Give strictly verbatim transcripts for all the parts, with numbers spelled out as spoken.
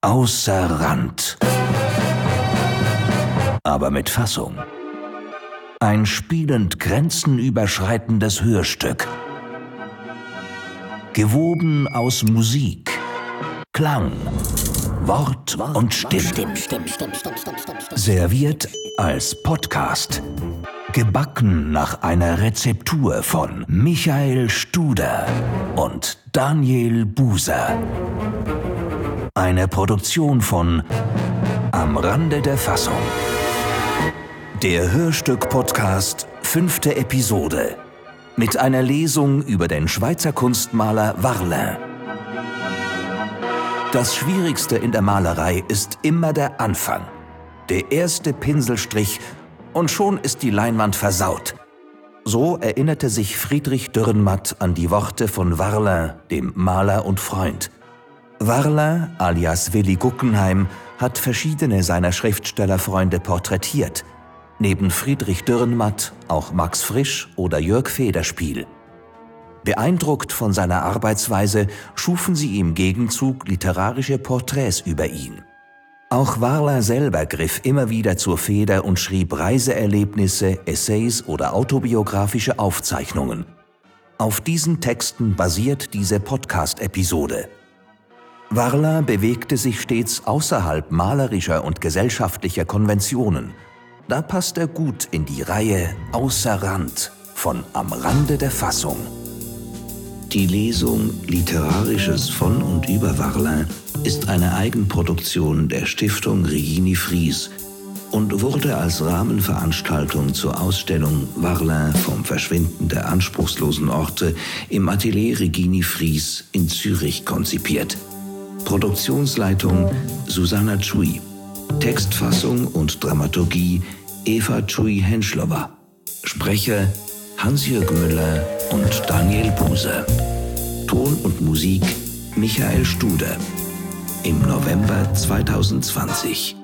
Außer Rand. Aber mit Fassung. Ein spielend grenzenüberschreitendes Hörstück. Gewoben aus Musik, Klang, Wort und Stimme. Serviert als Podcast. Gebacken nach einer Rezeptur von Michael Studer und Daniel Buser. Eine Produktion von Am Rande der Fassung. Der Hörstück-Podcast, fünfte Episode. Mit einer Lesung über den Schweizer Kunstmaler Varlin. Das Schwierigste in der Malerei ist immer der Anfang. Der erste Pinselstrich und schon ist die Leinwand versaut. So erinnerte sich Friedrich Dürrenmatt an die Worte von Varlin, dem Maler und Freund. Varlin, alias Willi Guggenheim, hat verschiedene seiner Schriftstellerfreunde porträtiert. Neben Friedrich Dürrenmatt auch Max Frisch oder Jörg Federspiel. Beeindruckt von seiner Arbeitsweise schufen sie im Gegenzug literarische Porträts über ihn. Auch Varlin selber griff immer wieder zur Feder und schrieb Reiseerlebnisse, Essays oder autobiografische Aufzeichnungen. Auf diesen Texten basiert diese Podcast-Episode. Varlin bewegte sich stets außerhalb malerischer und gesellschaftlicher Konventionen. Da passt er gut in die Reihe Außer Rand von Am Rande der Fassung. Die Lesung Literarisches von und über Varlin ist eine Eigenproduktion der Stiftung Regini Fries und wurde als Rahmenveranstaltung zur Ausstellung Varlin vom Verschwinden der anspruchslosen Orte im Atelier Regini Fries in Zürich konzipiert. Produktionsleitung Susanna Chui. Textfassung und Dramaturgie Eva Chui-Henschlower. Sprecher Hans-Jürg Müller und Daniel Buser. Ton und Musik Michael Studer. Im November zweitausendzwanzig.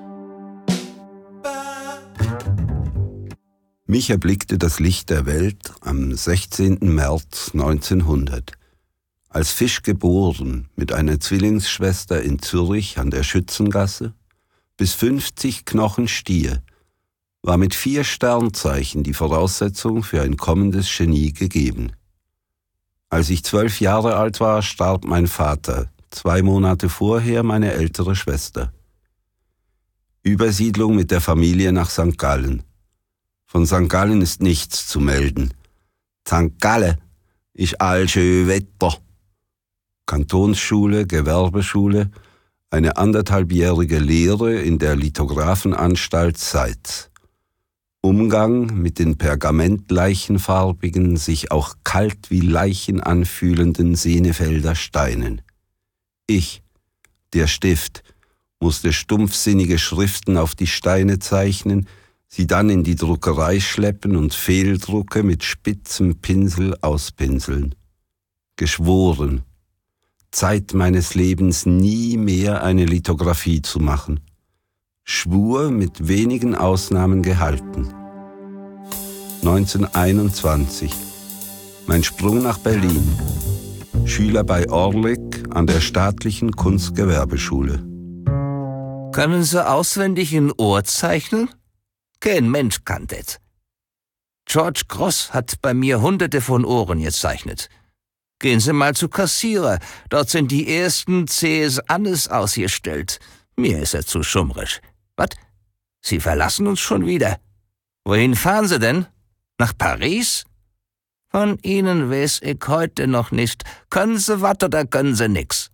Mich erblickte das Licht der Welt am sechzehnten März neunzehnhundert. Als Fisch geboren, mit einer Zwillingsschwester in Zürich an der Schützengasse, bis fünfzig Knochen Stier, war mit vier Sternzeichen die Voraussetzung für ein kommendes Genie gegeben. Als ich zwölf Jahre alt war, starb mein Vater, zwei Monate vorher meine ältere Schwester. Übersiedlung mit der Familie nach Sankt Gallen. Von Sankt Gallen ist nichts zu melden. Sankt Gallen ist all schön Wetter. Kantonsschule, Gewerbeschule, eine anderthalbjährige Lehre in der Lithografenanstalt Seitz. Umgang mit den pergamentleichenfarbigen, sich auch kalt wie Leichen anfühlenden Senefelder Steinen. Ich, der Stift, musste stumpfsinnige Schriften auf die Steine zeichnen, sie dann in die Druckerei schleppen und Fehldrucke mit spitzem Pinsel auspinseln. Geschworen, Zeit meines Lebens nie mehr eine Lithografie zu machen. Schwur mit wenigen Ausnahmen gehalten. neunzehnhunderteinundzwanzig. Mein Sprung nach Berlin. Schüler bei Orlik an der staatlichen Kunstgewerbeschule. Können Sie auswendig ein Ohr zeichnen? Kein Mensch kann das. George Gross hat bei mir hunderte von Ohren gezeichnet. Gehen Sie mal zu Kassierer, dort sind die ersten C S Annes ausgestellt. Mir ist er zu schummrisch. Was? Sie verlassen uns schon wieder. Wohin fahren Sie denn? Nach Paris? Von Ihnen weiß ich heute noch nicht. Können Sie was oder können Sie nix?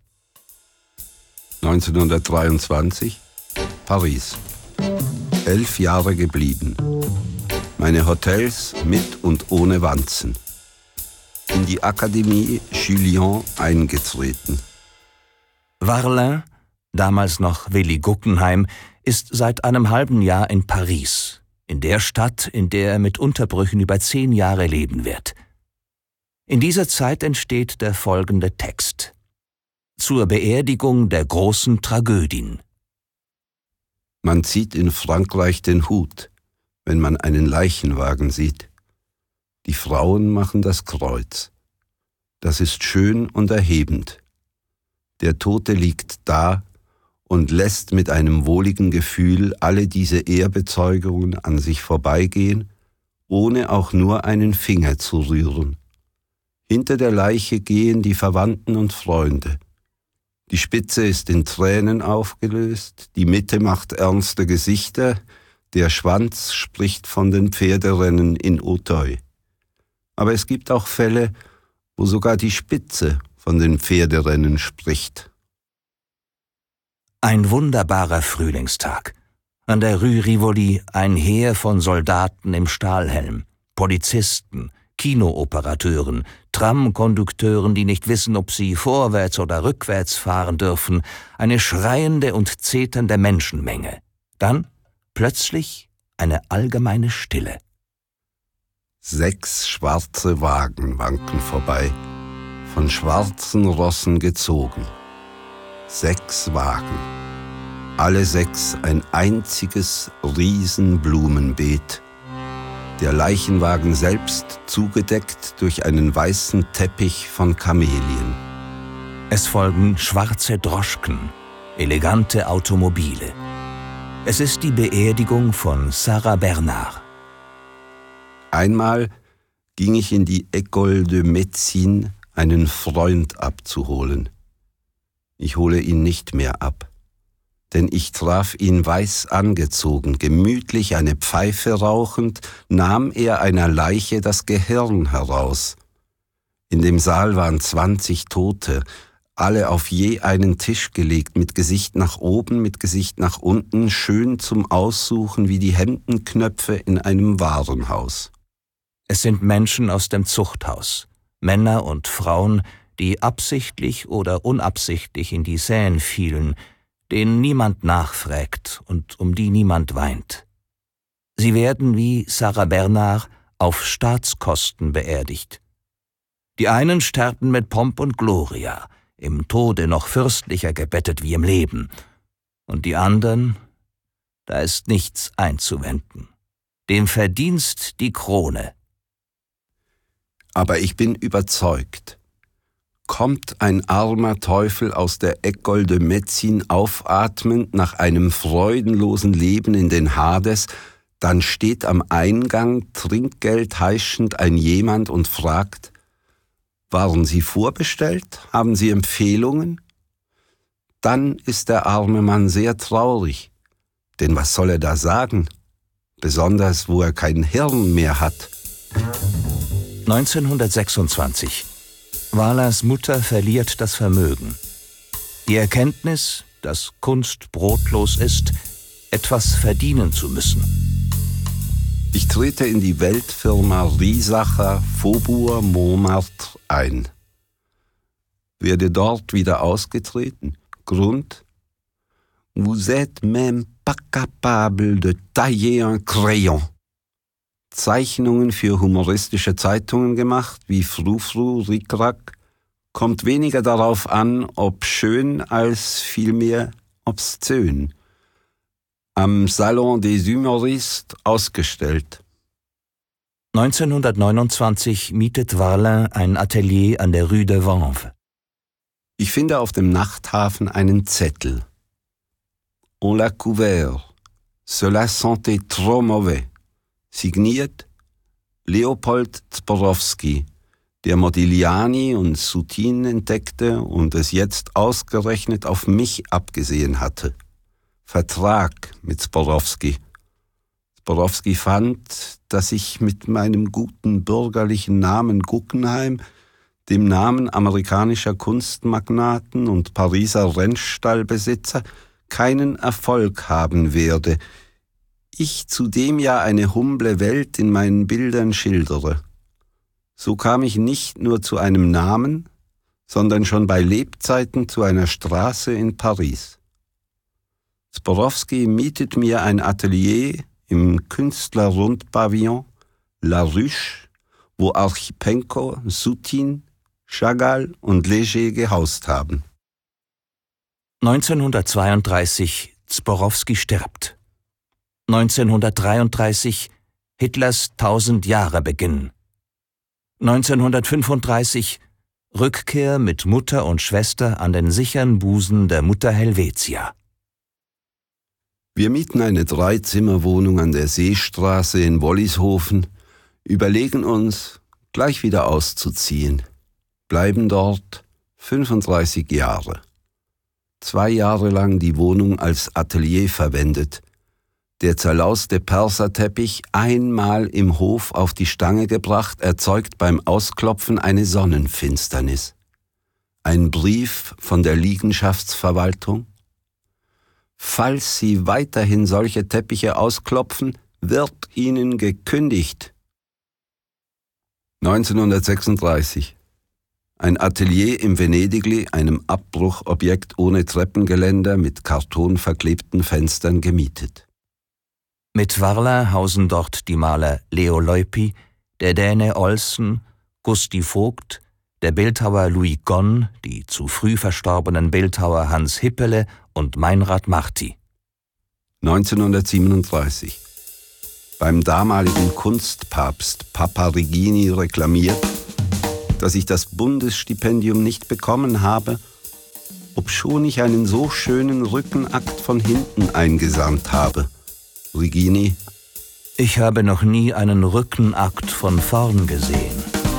neunzehnhundertdreiundzwanzig, Paris. Elf Jahre geblieben. Meine Hotels mit und ohne Wanzen. In die Akademie Julian eingetreten. Varlin, damals noch Willi Guggenheim, ist seit einem halben Jahr in Paris, in der Stadt, in der er mit Unterbrüchen über zehn Jahre leben wird. In dieser Zeit entsteht der folgende Text. Zur Beerdigung der großen Tragödien. Man zieht in Frankreich den Hut, wenn man einen Leichenwagen sieht. Die Frauen machen das Kreuz. Das ist schön und erhebend. Der Tote liegt da und lässt mit einem wohligen Gefühl alle diese Ehrbezeugungen an sich vorbeigehen, ohne auch nur einen Finger zu rühren. Hinter der Leiche gehen die Verwandten und Freunde. Die Spitze ist in Tränen aufgelöst, die Mitte macht ernste Gesichter, der Schwanz spricht von den Pferderennen in Auteuil. Aber es gibt auch Fälle, wo sogar die Spitze von den Pferderennen spricht. Ein wunderbarer Frühlingstag. An der Rue Rivoli ein Heer von Soldaten im Stahlhelm, Polizisten, Kinooperateuren, Tramkondukteuren, die nicht wissen, ob sie vorwärts oder rückwärts fahren dürfen, eine schreiende und zeternde Menschenmenge. Dann plötzlich eine allgemeine Stille. Sechs schwarze Wagen wanken vorbei, von schwarzen Rossen gezogen. Sechs Wagen, alle sechs ein einziges Riesenblumenbeet. Der Leichenwagen selbst zugedeckt durch einen weißen Teppich von Kamelien. Es folgen schwarze Droschken, elegante Automobile. Es ist die Beerdigung von Sarah Bernard. Einmal ging ich in die École de Médecine, einen Freund abzuholen. Ich hole ihn nicht mehr ab, denn ich traf ihn weiß angezogen, gemütlich eine Pfeife rauchend, nahm er einer Leiche das Gehirn heraus. In dem Saal waren zwanzig Tote, alle auf je einen Tisch gelegt, mit Gesicht nach oben, mit Gesicht nach unten, schön zum Aussuchen wie die Hemdenknöpfe in einem Warenhaus. Es sind Menschen aus dem Zuchthaus, Männer und Frauen, die absichtlich oder unabsichtlich in die Seine fielen, denen niemand nachfragt und um die niemand weint. Sie werden wie Sarah Bernard auf Staatskosten beerdigt. Die einen sterben mit Pomp und Gloria, im Tode noch fürstlicher gebettet wie im Leben, und die anderen, da ist nichts einzuwenden. Dem Verdienst die Krone. Aber ich bin überzeugt, kommt ein armer Teufel aus der École de Médecine aufatmend nach einem freudenlosen Leben in den Hades, dann steht am Eingang Trinkgeld heischend ein jemand und fragt: Waren Sie vorbestellt? Haben Sie Empfehlungen? Dann ist der arme Mann sehr traurig, denn was soll er da sagen? Besonders, wo er kein Hirn mehr hat. neunzehnhundertsechsundzwanzig. Wahlers Mutter verliert das Vermögen. Die Erkenntnis, dass Kunst brotlos ist, etwas verdienen zu müssen. Ich trete in die Weltfirma Riesacher Faubourg Montmartre ein. Werde dort wieder ausgetreten. Grund: Vous êtes même pas capable de tailler un crayon. Zeichnungen für humoristische Zeitungen gemacht, wie Frou-Frou, Rick-Rack, kommt weniger darauf an, ob schön, als vielmehr obszön. Am Salon des Humoristes ausgestellt. neunzehnhundertneunundzwanzig mietet Varlin ein Atelier an der Rue de Vanves. Ich finde auf dem Nachthafen einen Zettel. On l'a couvert. Cela sentait trop mauvais. Signiert Leopold Zborowski, der Modigliani und Soutine entdeckte und es jetzt ausgerechnet auf mich abgesehen hatte. Vertrag mit Zborowski. Zborowski fand, dass ich mit meinem guten bürgerlichen Namen Guggenheim, dem Namen amerikanischer Kunstmagnaten und Pariser Rennstallbesitzer, keinen Erfolg haben werde. Ich zudem ja eine humble Welt in meinen Bildern schildere. So kam ich nicht nur zu einem Namen, sondern schon bei Lebzeiten zu einer Straße in Paris. Zborowski mietet mir ein Atelier im Künstlerrundpavillon La Ruche, wo Archipenko, Soutine, Chagall und Léger gehaust haben. neunzehnhundertzweiunddreißig Zborowski stirbt. neunzehnhundertdreiunddreißig Hitlers tausend Jahre Beginn. neunzehnhundertfünfunddreißig Rückkehr mit Mutter und Schwester an den sicheren Busen der Mutter Helvetia. Wir mieten eine Dreizimmerwohnung an der Seestraße in Wollishofen, überlegen uns, gleich wieder auszuziehen, bleiben dort fünfunddreißig Jahre. Zwei Jahre lang die Wohnung als Atelier verwendet, der zerlauste Perserteppich einmal im Hof auf die Stange gebracht, erzeugt beim Ausklopfen eine Sonnenfinsternis. Ein Brief von der Liegenschaftsverwaltung. Falls Sie weiterhin solche Teppiche ausklopfen, wird Ihnen gekündigt. neunzehnhundertsechsunddreißig. Ein Atelier im Venedigli, einem Abbruchobjekt ohne Treppengeländer mit kartonverklebten Fenstern gemietet. Mit Varla hausen dort die Maler Leo Leupi, der Däne Olsen, Gusti Vogt, der Bildhauer Louis Gonn, die zu früh verstorbenen Bildhauer Hans Hippele und Meinrad Marti. neunzehnhundertsiebenunddreißig. Beim damaligen Kunstpapst Papa Regini reklamiert, dass ich das Bundesstipendium nicht bekommen habe, obschon ich einen so schönen Rückenakt von hinten eingesandt habe. Regini: Ich habe noch nie einen Rückenakt von vorn gesehen.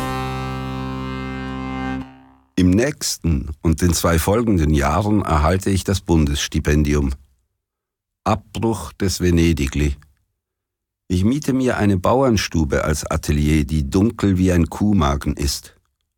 Im nächsten und den zwei folgenden Jahren erhalte ich das Bundesstipendium. Abbruch des Venedigli. Ich miete mir eine Bauernstube als Atelier, die dunkel wie ein Kuhmagen ist.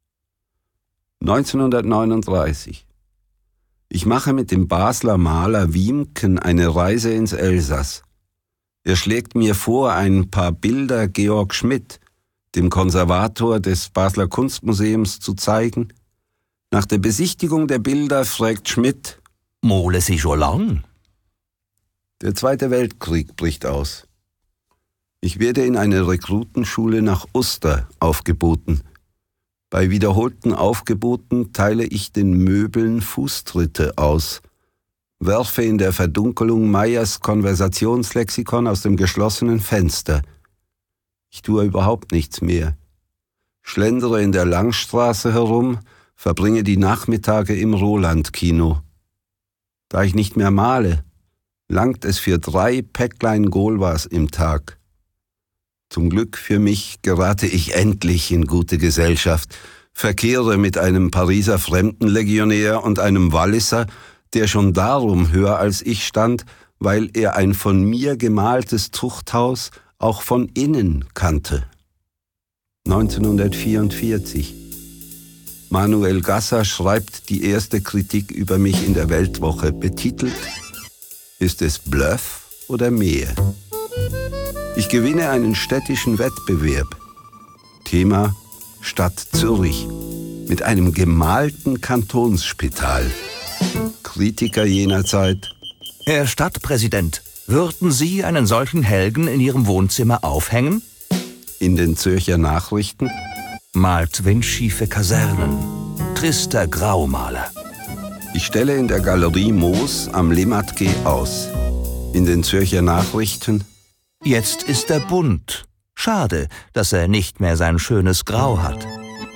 neunzehnhundertneununddreißig. Ich mache mit dem Basler Maler Wiemken eine Reise ins Elsass. Er schlägt mir vor, ein paar Bilder Georg Schmidt, dem Konservator des Basler Kunstmuseums, zu zeigen. Nach der Besichtigung der Bilder fragt Schmidt: Mole Sie schon lang? Der Zweite Weltkrieg bricht aus. Ich werde in eine Rekrutenschule nach Uster aufgeboten. Bei wiederholten Aufgeboten teile ich den Möbeln Fußtritte aus, werfe in der Verdunkelung Meyers Konversationslexikon aus dem geschlossenen Fenster. Ich tue überhaupt nichts mehr. Schlendere in der Langstraße herum, verbringe die Nachmittage im Roland-Kino. Da ich nicht mehr male, langt es für drei Päcklein Golwas im Tag. Zum Glück für mich gerate ich endlich in gute Gesellschaft, verkehre mit einem Pariser Fremdenlegionär und einem Walliser, der schon darum höher als ich stand, weil er ein von mir gemaltes Zuchthaus auch von innen kannte. neunzehnhundertvierundvierzig. Manuel Gasser schreibt die erste Kritik über mich in der Weltwoche, betitelt: Ist es Bluff oder mehr? Ich gewinne einen städtischen Wettbewerb. Thema: Stadt Zürich mit einem gemalten Kantonsspital. Kritiker jener Zeit: Herr Stadtpräsident, würden Sie einen solchen Helgen in Ihrem Wohnzimmer aufhängen? In den Zürcher Nachrichten: Malt windschiefe Kasernen. Trister Graumaler. Ich stelle in der Galerie Moos am Limmatquai aus. In den Zürcher Nachrichten: Jetzt ist er bunt. Schade, dass er nicht mehr sein schönes Grau hat.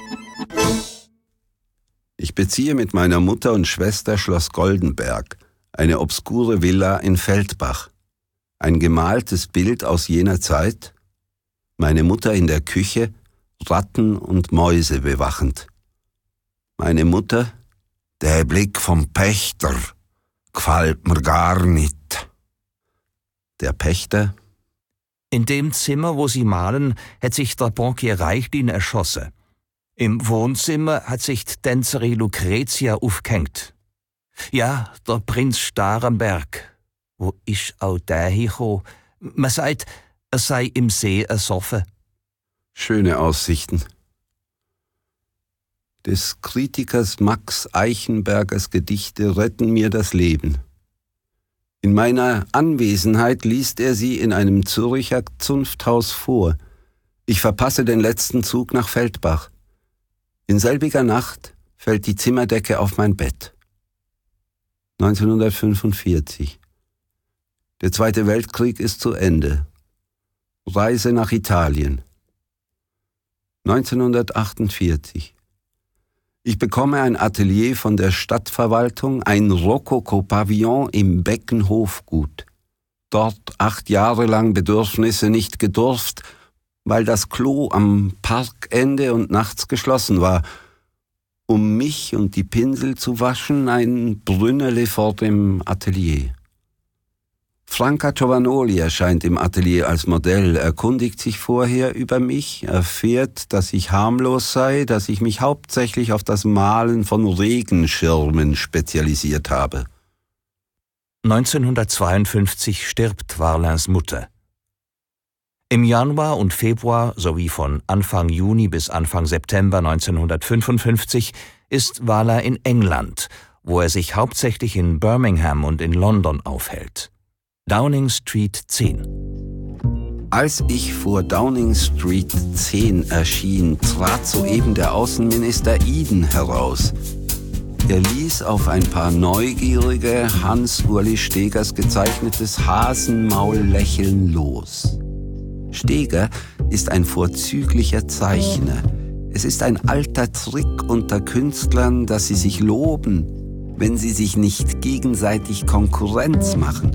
Ich beziehe mit meiner Mutter und Schwester Schloss Goldenberg, eine obskure Villa in Feldbach. Ein gemaltes Bild aus jener Zeit. Meine Mutter in der Küche, Ratten und Mäuse bewachend. Meine Mutter: Der Blick vom Pächter gefällt mir gar nicht. Der Pächter: In dem Zimmer, wo Sie malen, hat sich der Bankier Reichlin erschossen. Im Wohnzimmer hat sich die Tänzerin Lucretia aufgehängt. Ja, der Prinz Starenberg. Wo ist auch der hingekommen? Man sagt, er sei im See ersoffen. Schöne Aussichten. Des Kritikers Max Eichenbergers Gedichte retten mir das Leben. In meiner Anwesenheit liest er sie in einem Zürcher Zunfthaus vor. Ich verpasse den letzten Zug nach Feldbach. In selbiger Nacht fällt die Zimmerdecke auf mein Bett. neunzehnhundertfünfundvierzig. Der Zweite Weltkrieg ist zu Ende. Reise nach Italien. neunzehnhundertachtundvierzig. Ich bekomme ein Atelier von der Stadtverwaltung, ein Rokoko-Pavillon im Beckenhofgut. dort acht Jahre lang Bedürfnisse nicht gedurft, weil das Klo am Parkende und nachts geschlossen war. Um mich und die Pinsel zu waschen, ein Brünnele vor dem Atelier. Franca Giovanoli erscheint im Atelier als Modell, erkundigt sich vorher über mich, erfährt, dass ich harmlos sei, dass ich mich hauptsächlich auf das Malen von Regenschirmen spezialisiert habe. neunzehnhundertzweiundfünfzig stirbt Varlins Mutter. Im Januar und Februar sowie von Anfang Juni bis Anfang September neunzehnhundertfünfundfünfzig ist Varlin in England, wo er sich hauptsächlich in Birmingham und in London aufhält. Downing Street zehn. Als ich vor Downing Street zehn erschien, trat soeben der Außenminister Eden heraus. Er ließ auf ein paar neugierige, Hans-Uli Stegers gezeichnetes Hasenmaul-Lächeln los. Steger ist ein vorzüglicher Zeichner. Es ist ein alter Trick unter Künstlern, dass sie sich loben, wenn sie sich nicht gegenseitig Konkurrenz machen.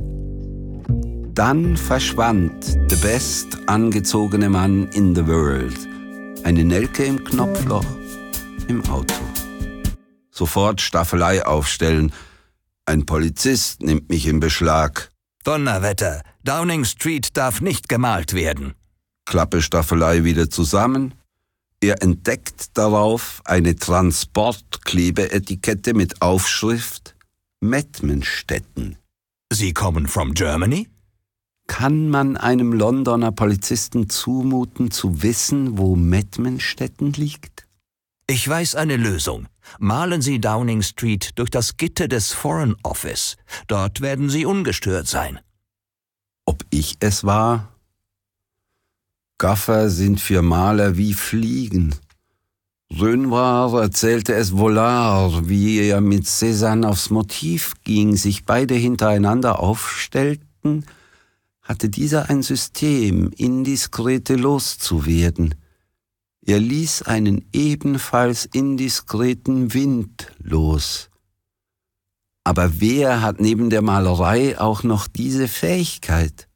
Dann verschwand the best angezogene Mann in the world. Eine Nelke im Knopfloch, im Auto. Sofort Staffelei aufstellen. Ein Polizist nimmt mich in Beschlag. Donnerwetter, Downing Street darf nicht gemalt werden. Klappe Staffelei wieder zusammen. Er entdeckt darauf eine Transportklebeetikette mit Aufschrift Mettmenstetten. Sie kommen from Germany? Kann man einem Londoner Polizisten zumuten, zu wissen, wo Mettmenstetten liegt? Ich weiß eine Lösung. Malen Sie Downing Street durch das Gitter des Foreign Office. Dort werden Sie ungestört sein. Ob ich es war? Gaffer sind für Maler wie Fliegen. Renoir erzählte es Vollard, wie er mit Cézanne aufs Motiv ging, sich beide hintereinander aufstellten, hatte dieser ein System, indiskrete loszuwerden. Er ließ einen ebenfalls indiskreten Wind los. Aber wer hat neben der Malerei auch noch diese Fähigkeit?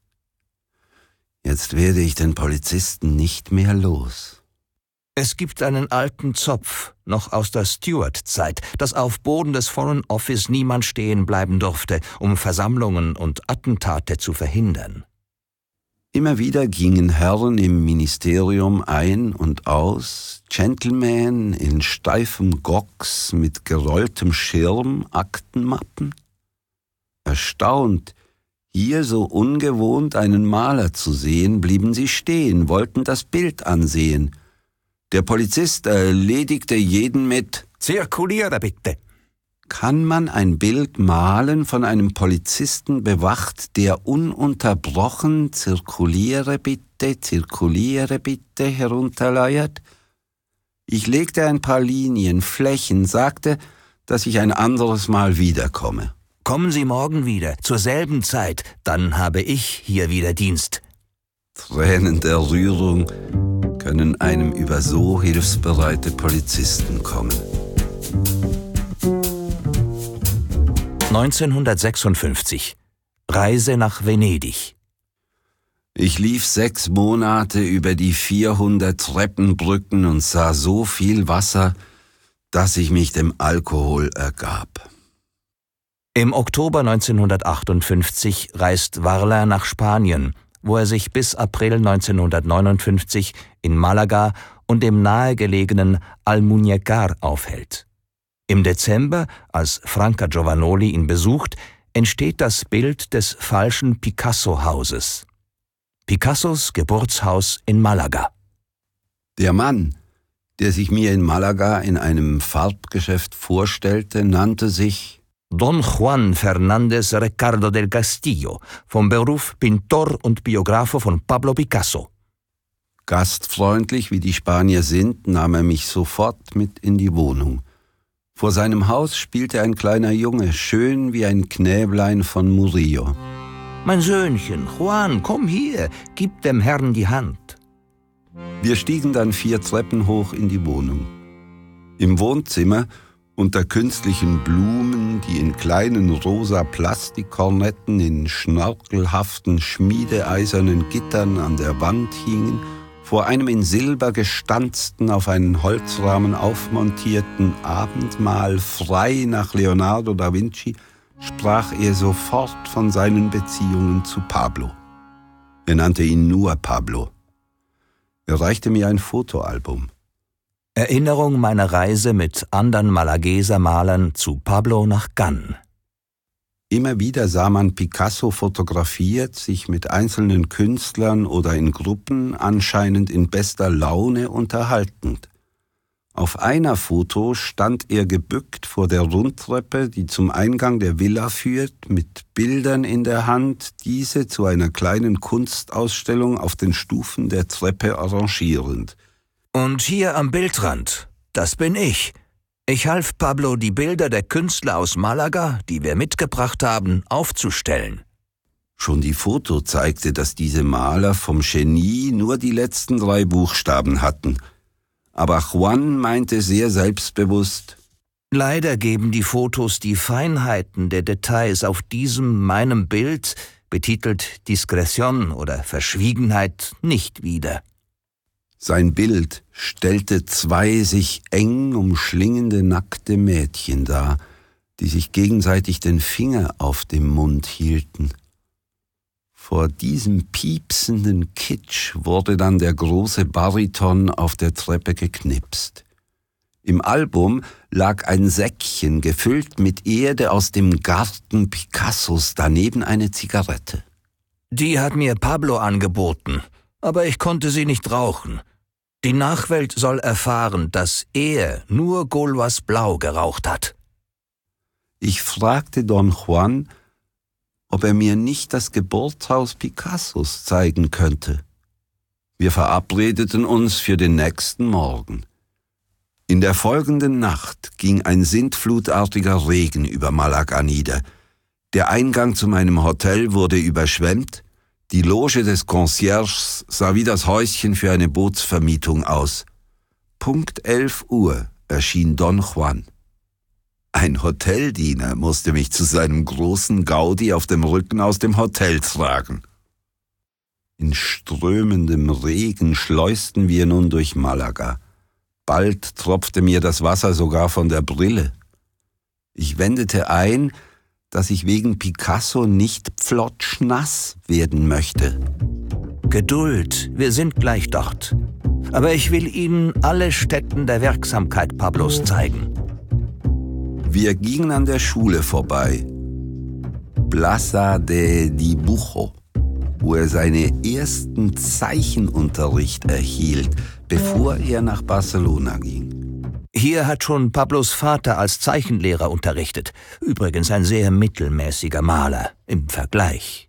Jetzt werde ich den Polizisten nicht mehr los. Es gibt einen alten Zopf, noch aus der Stuart-Zeit, dass auf Boden des Foreign Office niemand stehen bleiben durfte, um Versammlungen und Attentate zu verhindern. Immer wieder gingen Herren im Ministerium ein und aus, Gentlemen in steifem Gocks mit gerolltem Schirm, Aktenmappen. Erstaunt, hier so ungewohnt einen Maler zu sehen, blieben sie stehen, wollten das Bild ansehen. Der Polizist erledigte jeden mit »Zirkuliere bitte«. Kann man ein Bild malen von einem Polizisten bewacht, der ununterbrochen »Zirkuliere bitte, zirkuliere bitte« herunterleiert? Ich legte ein paar Linien, Flächen, sagte, dass ich ein anderes Mal wiederkomme. »Kommen Sie morgen wieder, zur selben Zeit, dann habe ich hier wieder Dienst.« Tränen der Rührung können einem über so hilfsbereite Polizisten kommen. neunzehnhundertsechsundfünfzig. Reise nach Venedig. Ich lief sechs Monate über die vierhundert Treppenbrücken und sah so viel Wasser, dass ich mich dem Alkohol ergab. Im Oktober neunzehnhundertachtundfünfzig reist Varlin nach Spanien, wo er sich bis April neunzehnhundertneunundfünfzig in Malaga und dem nahegelegenen Almuñécar aufhält. Im Dezember, als Franca Giovanoli ihn besucht, entsteht das Bild des falschen Picasso-Hauses. Picassos Geburtshaus in Malaga. Der Mann, der sich mir in Malaga in einem Farbgeschäft vorstellte, nannte sich Don Juan Fernández Ricardo del Castillo, vom Beruf Pintor und Biografo von Pablo Picasso. Gastfreundlich wie die Spanier sind, nahm er mich sofort mit in die Wohnung. Vor seinem Haus spielte ein kleiner Junge, schön wie ein Knäblein von Murillo. »Mein Söhnchen, Juan, komm hier, gib dem Herrn die Hand.« Wir stiegen dann vier Treppen hoch in die Wohnung. Im Wohnzimmer Unter künstlichen Blumen, die in kleinen rosa Plastikkornetten in schnörkelhaften, schmiedeeisernen Gittern an der Wand hingen, vor einem in Silber gestanzten, auf einen Holzrahmen aufmontierten Abendmahl frei nach Leonardo da Vinci, sprach er sofort von seinen Beziehungen zu Pablo. Er nannte ihn nur Pablo. Er reichte mir ein Fotoalbum. Erinnerung meiner Reise mit anderen Malageser Malern zu Pablo nach Cannes. Immer wieder sah man Picasso fotografiert, sich mit einzelnen Künstlern oder in Gruppen anscheinend in bester Laune unterhaltend. Auf einer Foto stand er gebückt vor der Rundtreppe, die zum Eingang der Villa führt, mit Bildern in der Hand, diese zu einer kleinen Kunstausstellung auf den Stufen der Treppe arrangierend. Und hier am Bildrand, das bin ich. Ich half Pablo, die Bilder der Künstler aus Malaga, die wir mitgebracht haben, aufzustellen. Schon die Foto zeigte, dass diese Maler vom Genie nur die letzten drei Buchstaben hatten. Aber Juan meinte sehr selbstbewusst: Leider geben die Fotos die Feinheiten der Details auf diesem meinem Bild, betitelt Discretion oder Verschwiegenheit, nicht wider. Sein Bild stellte zwei sich eng umschlingende nackte Mädchen dar, die sich gegenseitig den Finger auf dem Mund hielten. Vor diesem piepsenden Kitsch wurde dann der große Bariton auf der Treppe geknipst. Im Album lag ein Säckchen gefüllt mit Erde aus dem Garten Picassos, daneben eine Zigarette. Die hat mir Pablo angeboten, aber ich konnte sie nicht rauchen. Die Nachwelt soll erfahren, dass er nur Gaulois Blau geraucht hat. Ich fragte Don Juan, ob er mir nicht das Geburtshaus Picassos zeigen könnte. Wir verabredeten uns für den nächsten Morgen. In der folgenden Nacht ging ein sintflutartiger Regen über Malaga nieder. Der Eingang zu meinem Hotel wurde überschwemmt. Die Loge des Concierges sah wie das Häuschen für eine Bootsvermietung aus. Punkt elf Uhr erschien Don Juan. Ein Hoteldiener musste mich zu seinem großen Gaudi auf dem Rücken aus dem Hotel tragen. In strömendem Regen schleusten wir nun durch Malaga. Bald tropfte mir das Wasser sogar von der Brille. Ich wendete ein, dass ich wegen Picasso nicht pflotschnass werden möchte. Geduld, wir sind gleich dort. Aber ich will Ihnen alle Stätten der Wirksamkeit Pablos zeigen. Wir gingen an der Schule vorbei, Plaza de Dibujo, wo er seinen ersten Zeichenunterricht erhielt, bevor er nach Barcelona ging. Hier hat schon Pablos Vater als Zeichenlehrer unterrichtet. Übrigens ein sehr mittelmäßiger Maler im Vergleich.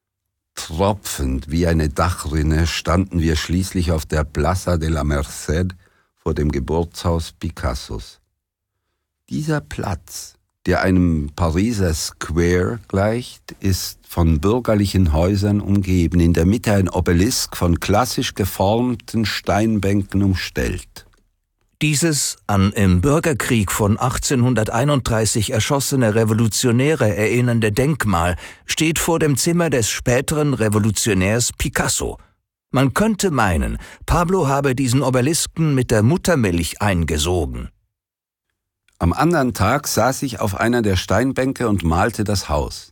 Tropfend wie eine Dachrinne standen wir schließlich auf der Plaza de la Merced vor dem Geburtshaus Picassos. Dieser Platz, der einem Pariser Square gleicht, ist von bürgerlichen Häusern umgeben, in der Mitte ein Obelisk von klassisch geformten Steinbänken umstellt. Dieses an im Bürgerkrieg von achtzehnhunderteinunddreißig erschossene Revolutionäre erinnernde Denkmal steht vor dem Zimmer des späteren Revolutionärs Picasso. Man könnte meinen, Pablo habe diesen Obelisken mit der Muttermilch eingesogen. Am anderen Tag saß ich auf einer der Steinbänke und malte das Haus.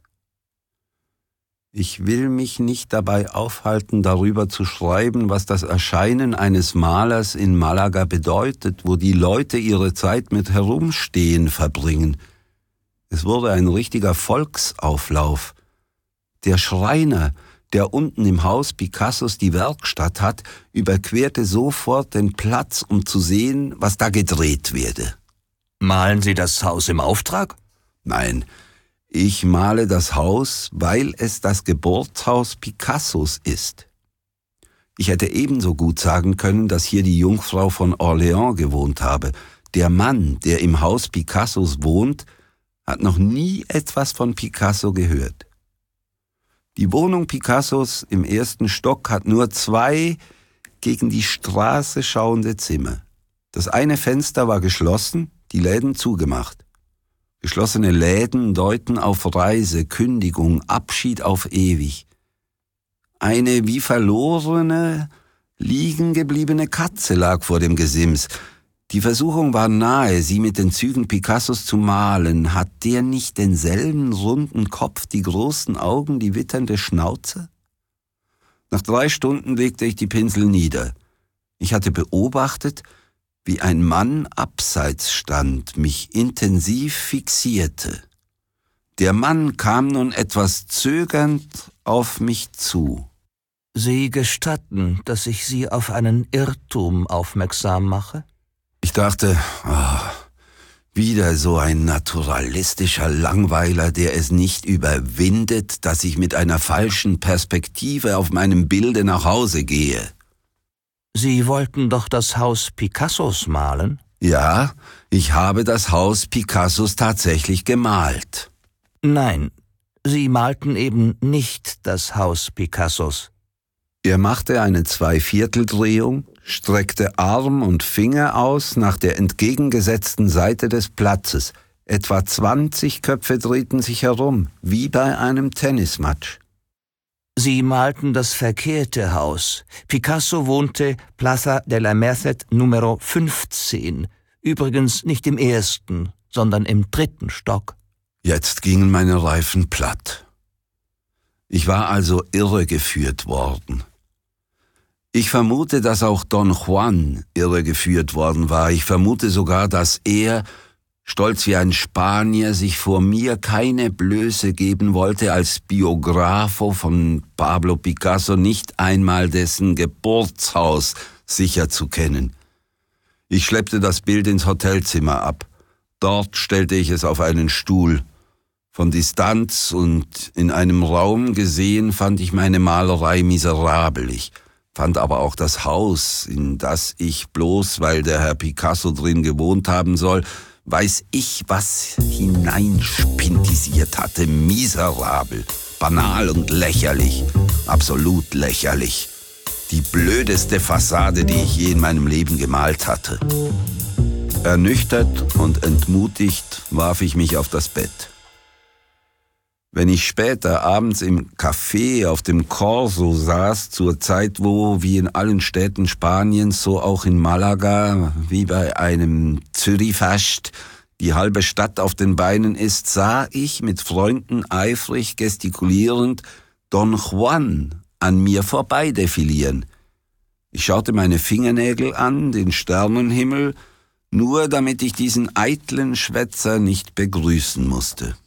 Ich will mich nicht dabei aufhalten, darüber zu schreiben, was das Erscheinen eines Malers in Malaga bedeutet, wo die Leute ihre Zeit mit Herumstehen verbringen. Es wurde ein richtiger Volksauflauf. Der Schreiner, der unten im Haus Picassos die Werkstatt hat, überquerte sofort den Platz, um zu sehen, was da gedreht werde. Malen Sie das Haus im Auftrag? Nein, ich male das Haus, weil es das Geburtshaus Picassos ist. Ich hätte ebenso gut sagen können, dass hier die Jungfrau von Orléans gewohnt habe. Der Mann, der im Haus Picassos wohnt, hat noch nie etwas von Picasso gehört. Die Wohnung Picassos im ersten Stock hat nur zwei gegen die Straße schauende Zimmer. Das eine Fenster war geschlossen, die Läden zugemacht. Geschlossene Läden deuten auf Reise, Kündigung, Abschied auf ewig. Eine wie verlorene, liegen gebliebene Katze lag vor dem Gesims. Die Versuchung war nahe, sie mit den Zügen Picassos zu malen. Hat der nicht denselben runden Kopf, die großen Augen, die witternde Schnauze? Nach drei Stunden legte ich die Pinsel nieder. Ich hatte beobachtet, wie ein Mann abseits stand, mich intensiv fixierte. Der Mann kam nun etwas zögernd auf mich zu. »Sie gestatten, dass ich Sie auf einen Irrtum aufmerksam mache?« Ich dachte, oh, wieder so ein naturalistischer Langweiler, der es nicht überwindet, dass ich mit einer falschen Perspektive auf meinem Bilde nach Hause gehe. »Sie wollten doch das Haus Picassos malen?« »Ja, ich habe das Haus Picassos tatsächlich gemalt.« »Nein, Sie malten eben nicht das Haus Picassos.« Er machte eine Zweivierteldrehung, streckte Arm und Finger aus nach der entgegengesetzten Seite des Platzes. Etwa zwanzig Köpfe drehten sich herum, wie bei einem Tennismatch. »Sie malten das verkehrte Haus. Picasso wohnte Plaza de la Merced Numero fünfzehn, übrigens nicht im ersten, sondern im dritten Stock.« Jetzt gingen meine Reifen platt. Ich war also irregeführt worden. Ich vermute, dass auch Don Juan irregeführt worden war. Ich vermute sogar, dass er, stolz wie ein Spanier, sich vor mir keine Blöße geben wollte, als Biografo von Pablo Picasso nicht einmal dessen Geburtshaus sicher zu kennen. Ich schleppte das Bild ins Hotelzimmer ab. Dort stellte ich es auf einen Stuhl. Von Distanz und in einem Raum gesehen fand ich meine Malerei miserabel. Ich fand aber auch das Haus, in das ich bloß, weil der Herr Picasso drin gewohnt haben soll, weiß ich, was hineinspintisiert hatte, miserabel, banal und lächerlich, absolut lächerlich. Die blödeste Fassade, die ich je in meinem Leben gemalt hatte. Ernüchtert und entmutigt warf ich mich auf das Bett. Wenn ich später abends im Café auf dem Corso saß, zur Zeit, wo, wie in allen Städten Spaniens, so auch in Malaga, wie bei einem Zürichfest, die halbe Stadt auf den Beinen ist, sah ich mit Freunden eifrig gestikulierend Don Juan an mir vorbei defilieren. Ich schaute meine Fingernägel an, den Sternenhimmel, nur damit ich diesen eitlen Schwätzer nicht begrüßen musste.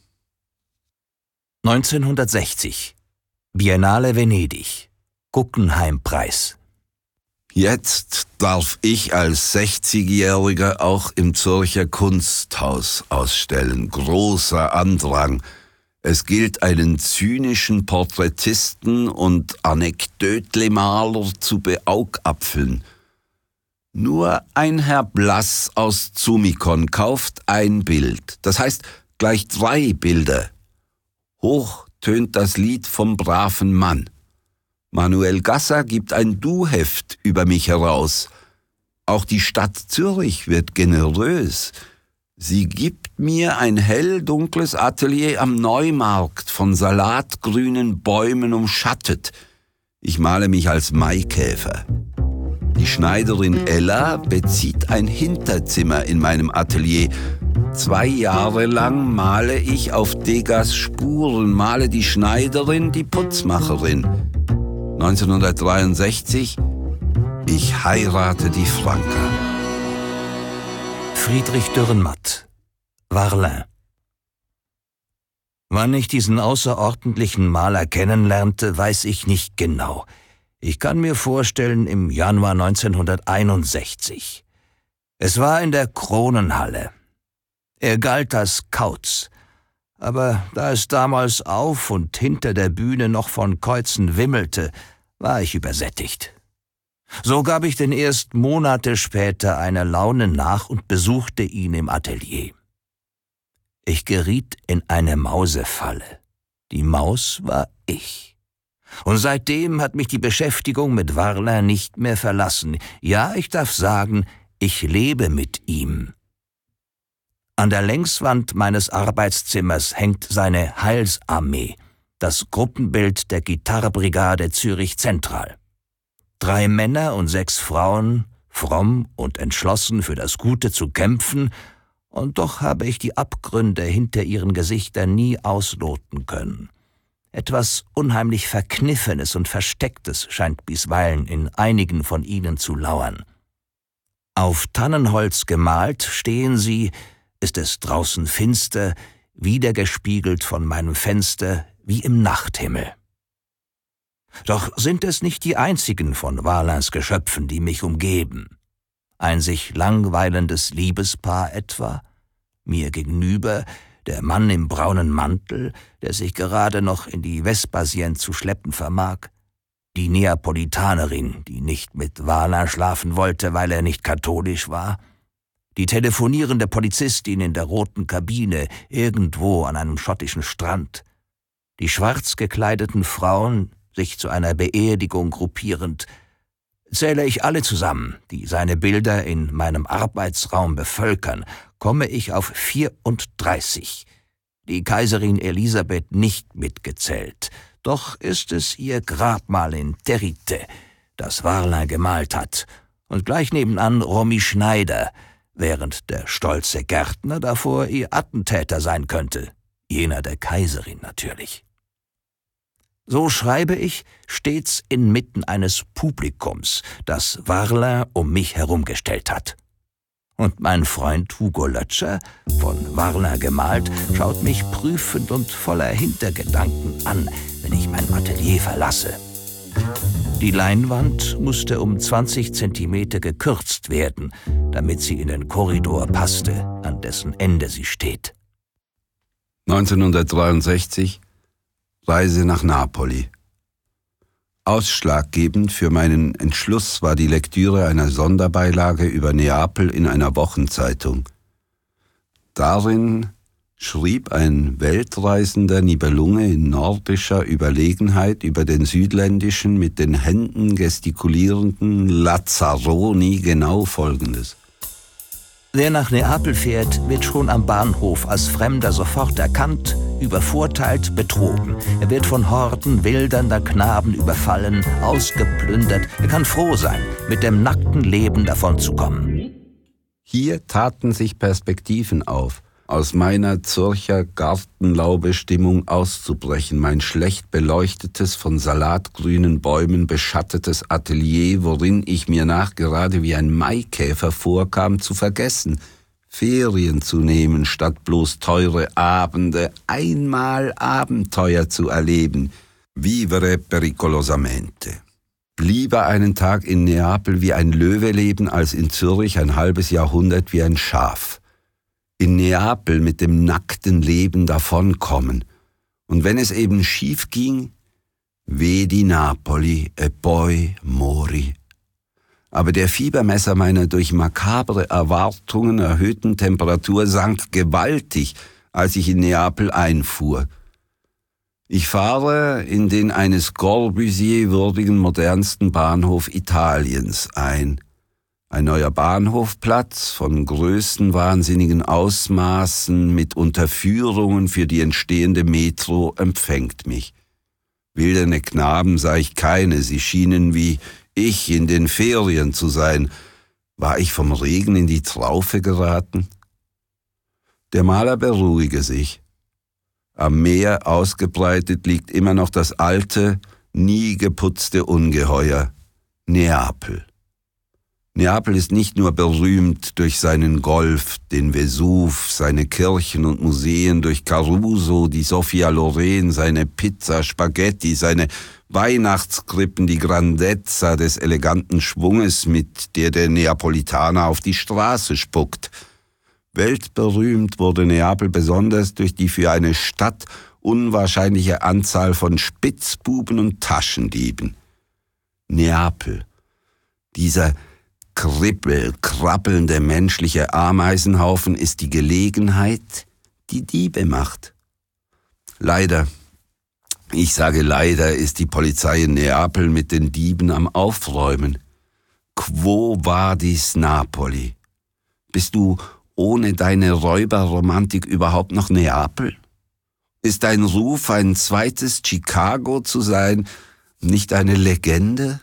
neunzehnhundertsechzig. Biennale Venedig. Guggenheim-Preis. Jetzt darf ich als sechzigjähriger auch im Zürcher Kunsthaus ausstellen. Großer Andrang. Es gilt, einen zynischen Porträtisten und Anekdötlemaler zu beaugapfeln. Nur ein Herr Blass aus Zumikon kauft ein Bild. Das heißt, gleich drei Bilder. Hoch tönt das Lied vom braven Mann. Manuel Gasser gibt ein Du-Heft über mich heraus. Auch die Stadt Zürich wird generös. Sie gibt mir ein hell-dunkles Atelier am Neumarkt, von salatgrünen Bäumen umschattet. Ich male mich als Maikäfer. Die Schneiderin Ella bezieht ein Hinterzimmer in meinem Atelier. Zwei Jahre lang male ich auf Degas Spuren, male die Schneiderin, die Putzmacherin. neunzehnhundertdreiundsechzig, ich heirate die Franka. Friedrich Dürrenmatt, Varlin. Wann ich diesen außerordentlichen Maler kennenlernte, weiß ich nicht genau. Ich kann mir vorstellen, im Januar neunzehnhunderteinundsechzig. Es war in der Kronenhalle. Er galt als Kauz, aber da es damals auf und hinter der Bühne noch von Käuzen wimmelte, war ich übersättigt. So gab ich den erst Monate später einer Laune nach und besuchte ihn im Atelier. Ich geriet in eine Mausefalle. Die Maus war ich. Und seitdem hat mich die Beschäftigung mit Varlin nicht mehr verlassen. Ja, ich darf sagen, ich lebe mit ihm. An der Längswand meines Arbeitszimmers hängt seine Heilsarmee, das Gruppenbild der Gitarrenbrigade Zürich Zentral. Drei Männer und sechs Frauen, fromm und entschlossen für das Gute zu kämpfen, und doch habe ich die Abgründe hinter ihren Gesichtern nie ausloten können. Etwas unheimlich Verkniffenes und Verstecktes scheint bisweilen in einigen von ihnen zu lauern. Auf Tannenholz gemalt stehen sie, ist es draußen finster, widergespiegelt von meinem Fenster wie im Nachthimmel. Doch sind es nicht die einzigen von Varlins Geschöpfen, die mich umgeben. Ein sich langweilendes Liebespaar etwa, mir gegenüber der Mann im braunen Mantel, der sich gerade noch in die Vespasien zu schleppen vermag, die Neapolitanerin, die nicht mit Varlin schlafen wollte, weil er nicht katholisch war, die telefonierende Polizistin in der roten Kabine irgendwo an einem schottischen Strand, die schwarz gekleideten Frauen, sich zu einer Beerdigung gruppierend. Zähle ich alle zusammen, die seine Bilder in meinem Arbeitsraum bevölkern, komme ich auf vierunddreißig. Die Kaiserin Elisabeth nicht mitgezählt. Doch ist es ihr Grabmal in Territe, das Varlin gemalt hat, und gleich nebenan Romy Schneider, während der stolze Gärtner davor ihr Attentäter sein könnte, jener der Kaiserin natürlich. So schreibe ich stets inmitten eines Publikums, das Varlin um mich herumgestellt hat. Und mein Freund Hugo Lötscher, von Varlin gemalt, schaut mich prüfend und voller Hintergedanken an, wenn ich mein Atelier verlasse. Die Leinwand musste um zwanzig Zentimeter gekürzt werden, damit sie in den Korridor passte, an dessen Ende sie steht. neunzehnhundertdreiundsechzig Reise nach Napoli. Ausschlaggebend für meinen Entschluss war die Lektüre einer Sonderbeilage über Neapel in einer Wochenzeitung. Darin schrieb ein weltreisender Nibelunge in nordischer Überlegenheit über den südländischen, mit den Händen gestikulierenden Lazzaroni genau Folgendes. Wer nach Neapel fährt, wird schon am Bahnhof als Fremder sofort erkannt, übervorteilt, betrogen. Er wird von Horden wildernder Knaben überfallen, ausgeplündert. Er kann froh sein, mit dem nackten Leben davonzukommen. Hier taten sich Perspektiven auf, aus meiner Zürcher Gartenlaube-Stimmung auszubrechen, mein schlecht beleuchtetes, von salatgrünen Bäumen beschattetes Atelier, worin ich mir nachgerade wie ein Maikäfer vorkam, zu vergessen, Ferien zu nehmen, statt bloß teure Abende, einmal Abenteuer zu erleben. Vivere pericolosamente. Lieber einen Tag in Neapel wie ein Löwe leben, als in Zürich ein halbes Jahrhundert wie ein Schaf. In Neapel mit dem nackten Leben davonkommen. Und wenn es eben schief ging, vedi Napoli e poi mori. Aber der Fiebermesser meiner durch makabre Erwartungen erhöhten Temperatur sank gewaltig, als ich in Neapel einfuhr. Ich fahre in den eines Corbusier würdigen modernsten Bahnhof Italiens ein. Ein neuer Bahnhofplatz von größenwahnsinnigen Ausmaßen mit Unterführungen für die entstehende Metro empfängt mich. Wilderne Knaben sah ich keine, sie schienen wie ich in den Ferien zu sein. War ich vom Regen in die Traufe geraten? Der Maler beruhige sich. Am Meer ausgebreitet liegt immer noch das alte, nie geputzte Ungeheuer, Neapel. Neapel ist nicht nur berühmt durch seinen Golf, den Vesuv, seine Kirchen und Museen, durch Caruso, die Sophia Loren, seine Pizza, Spaghetti, seine Weihnachtskrippen, die Grandezza des eleganten Schwunges, mit der der Neapolitaner auf die Straße spuckt. Weltberühmt wurde Neapel besonders durch die für eine Stadt unwahrscheinliche Anzahl von Spitzbuben und Taschendieben. Neapel, dieser kribbel, krabbelnde menschliche Ameisenhaufen, ist die Gelegenheit, die Diebe macht. Leider, ich sage leider, ist die Polizei in Neapel mit den Dieben am Aufräumen. Quo vadis Napoli? Bist du ohne deine Räuberromantik überhaupt noch Neapel? Ist dein Ruf, ein zweites Chicago zu sein, nicht eine Legende?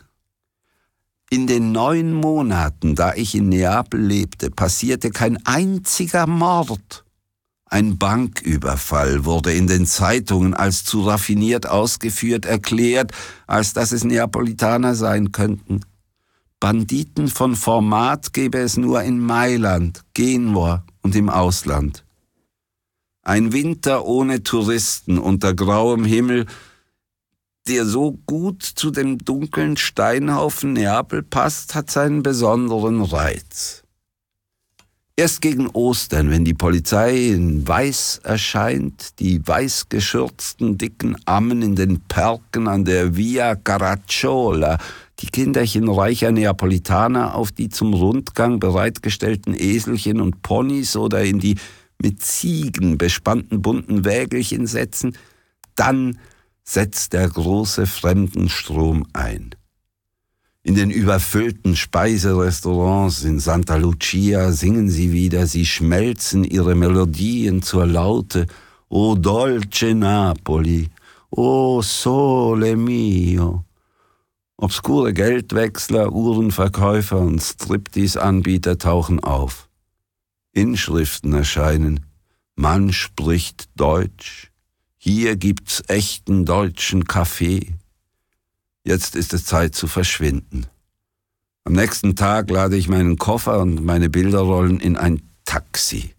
In den neun Monaten, da ich in Neapel lebte, passierte kein einziger Mord. Ein Banküberfall wurde in den Zeitungen als zu raffiniert ausgeführt erklärt, als dass es Neapolitaner sein könnten. Banditen von Format gäbe es nur in Mailand, Genua und im Ausland. Ein Winter ohne Touristen unter grauem Himmel, der so gut zu dem dunklen Steinhaufen Neapel passt, hat seinen besonderen Reiz. Erst gegen Ostern, wenn die Polizei in Weiß erscheint, die weiß geschürzten dicken Ammen in den Perken an der Via Caracciola, die Kinderchen reicher Neapolitaner auf die zum Rundgang bereitgestellten Eselchen und Ponys oder in die mit Ziegen bespannten bunten Wägelchen setzen, dann setzt der große Fremdenstrom ein. In den überfüllten Speiserestaurants in Santa Lucia singen sie wieder, sie schmelzen ihre Melodien zur Laute O dolce Napoli, O sole mio. Obskure Geldwechsler, Uhrenverkäufer und Striptease-Anbieter tauchen auf. Inschriften erscheinen. Man spricht Deutsch. Hier gibt's echten deutschen Kaffee. Jetzt ist es Zeit zu verschwinden. Am nächsten Tag lade ich meinen Koffer und meine Bilderrollen in ein Taxi.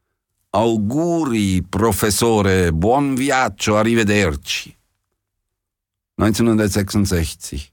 Auguri, Professore, buon viaggio, arrivederci. neunzehnhundertsechsundsechzig.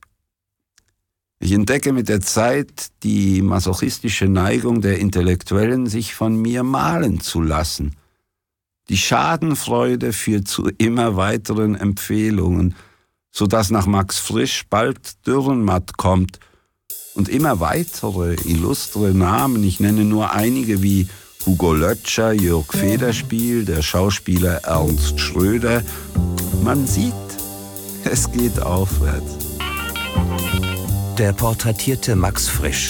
Ich entdecke mit der Zeit die masochistische Neigung der Intellektuellen, sich von mir malen zu lassen. Die Schadenfreude führt zu immer weiteren Empfehlungen, sodass nach Max Frisch bald Dürrenmatt kommt und immer weitere illustre Namen, ich nenne nur einige wie Hugo Lötscher, Jörg Federspiel, der Schauspieler Ernst Schröder. Man sieht, es geht aufwärts. Der porträtierte Max Frisch.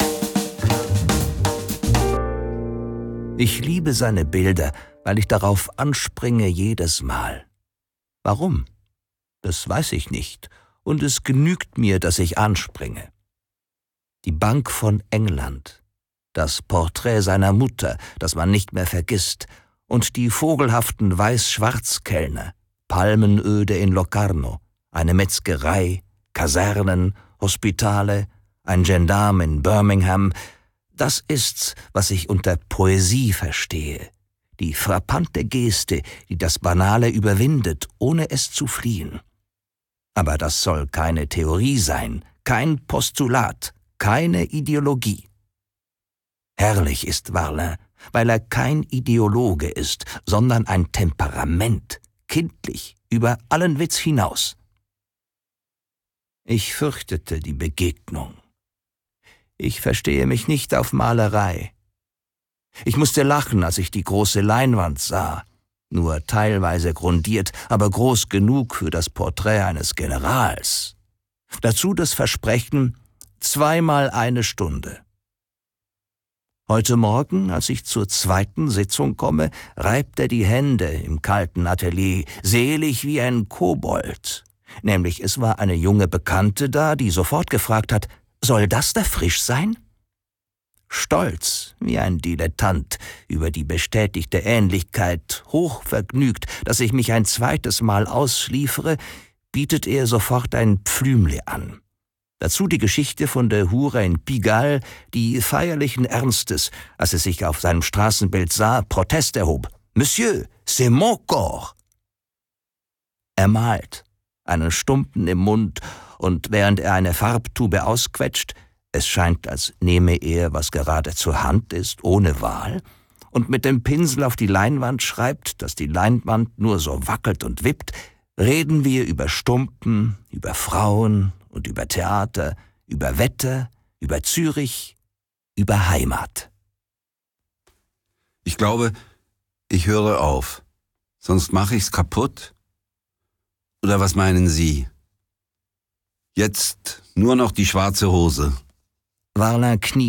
Ich liebe seine Bilder, weil ich darauf anspringe jedes Mal. Warum? Das weiß ich nicht, und es genügt mir, dass ich anspringe. Die Bank von England, das Porträt seiner Mutter, das man nicht mehr vergisst, und die vogelhaften Weiß-Schwarz-Kellner, Palmenöde in Locarno, eine Metzgerei, Kasernen, Hospitale, ein Gendarm in Birmingham, das ist's, was ich unter Poesie verstehe. Die frappante Geste, die das Banale überwindet, ohne es zu fliehen. Aber das soll keine Theorie sein, kein Postulat, keine Ideologie. Herrlich ist Varlin, weil er kein Ideologe ist, sondern ein Temperament, kindlich, über allen Witz hinaus. Ich fürchtete die Begegnung. Ich verstehe mich nicht auf Malerei. Ich musste lachen, als ich die große Leinwand sah, nur teilweise grundiert, aber groß genug für das Porträt eines Generals. Dazu das Versprechen, zweimal eine Stunde. Heute Morgen, als ich zur zweiten Sitzung komme, reibt er die Hände im kalten Atelier, selig wie ein Kobold. Nämlich es war eine junge Bekannte da, die sofort gefragt hat, soll das der Frisch sein? Stolz, wie ein Dilettant, über die bestätigte Ähnlichkeit, hochvergnügt, dass ich mich ein zweites Mal ausliefere, bietet er sofort ein Pflümle an. Dazu die Geschichte von der Hure in Pigalle, die feierlichen Ernstes, als es sich auf seinem Straßenbild sah, Protest erhob. Monsieur, c'est mon corps. Er malt, einen Stumpen im Mund, und während er eine Farbtube ausquetscht, es scheint, als nehme er, was gerade zur Hand ist, ohne Wahl, und mit dem Pinsel auf die Leinwand schreibt, dass die Leinwand nur so wackelt und wippt, reden wir über Stumpen, über Frauen und über Theater, über Wetter, über Zürich, über Heimat. Ich glaube, ich höre auf, sonst mache ich's kaputt. Oder was meinen Sie? Jetzt nur noch die schwarze Hose. Varlin kniet,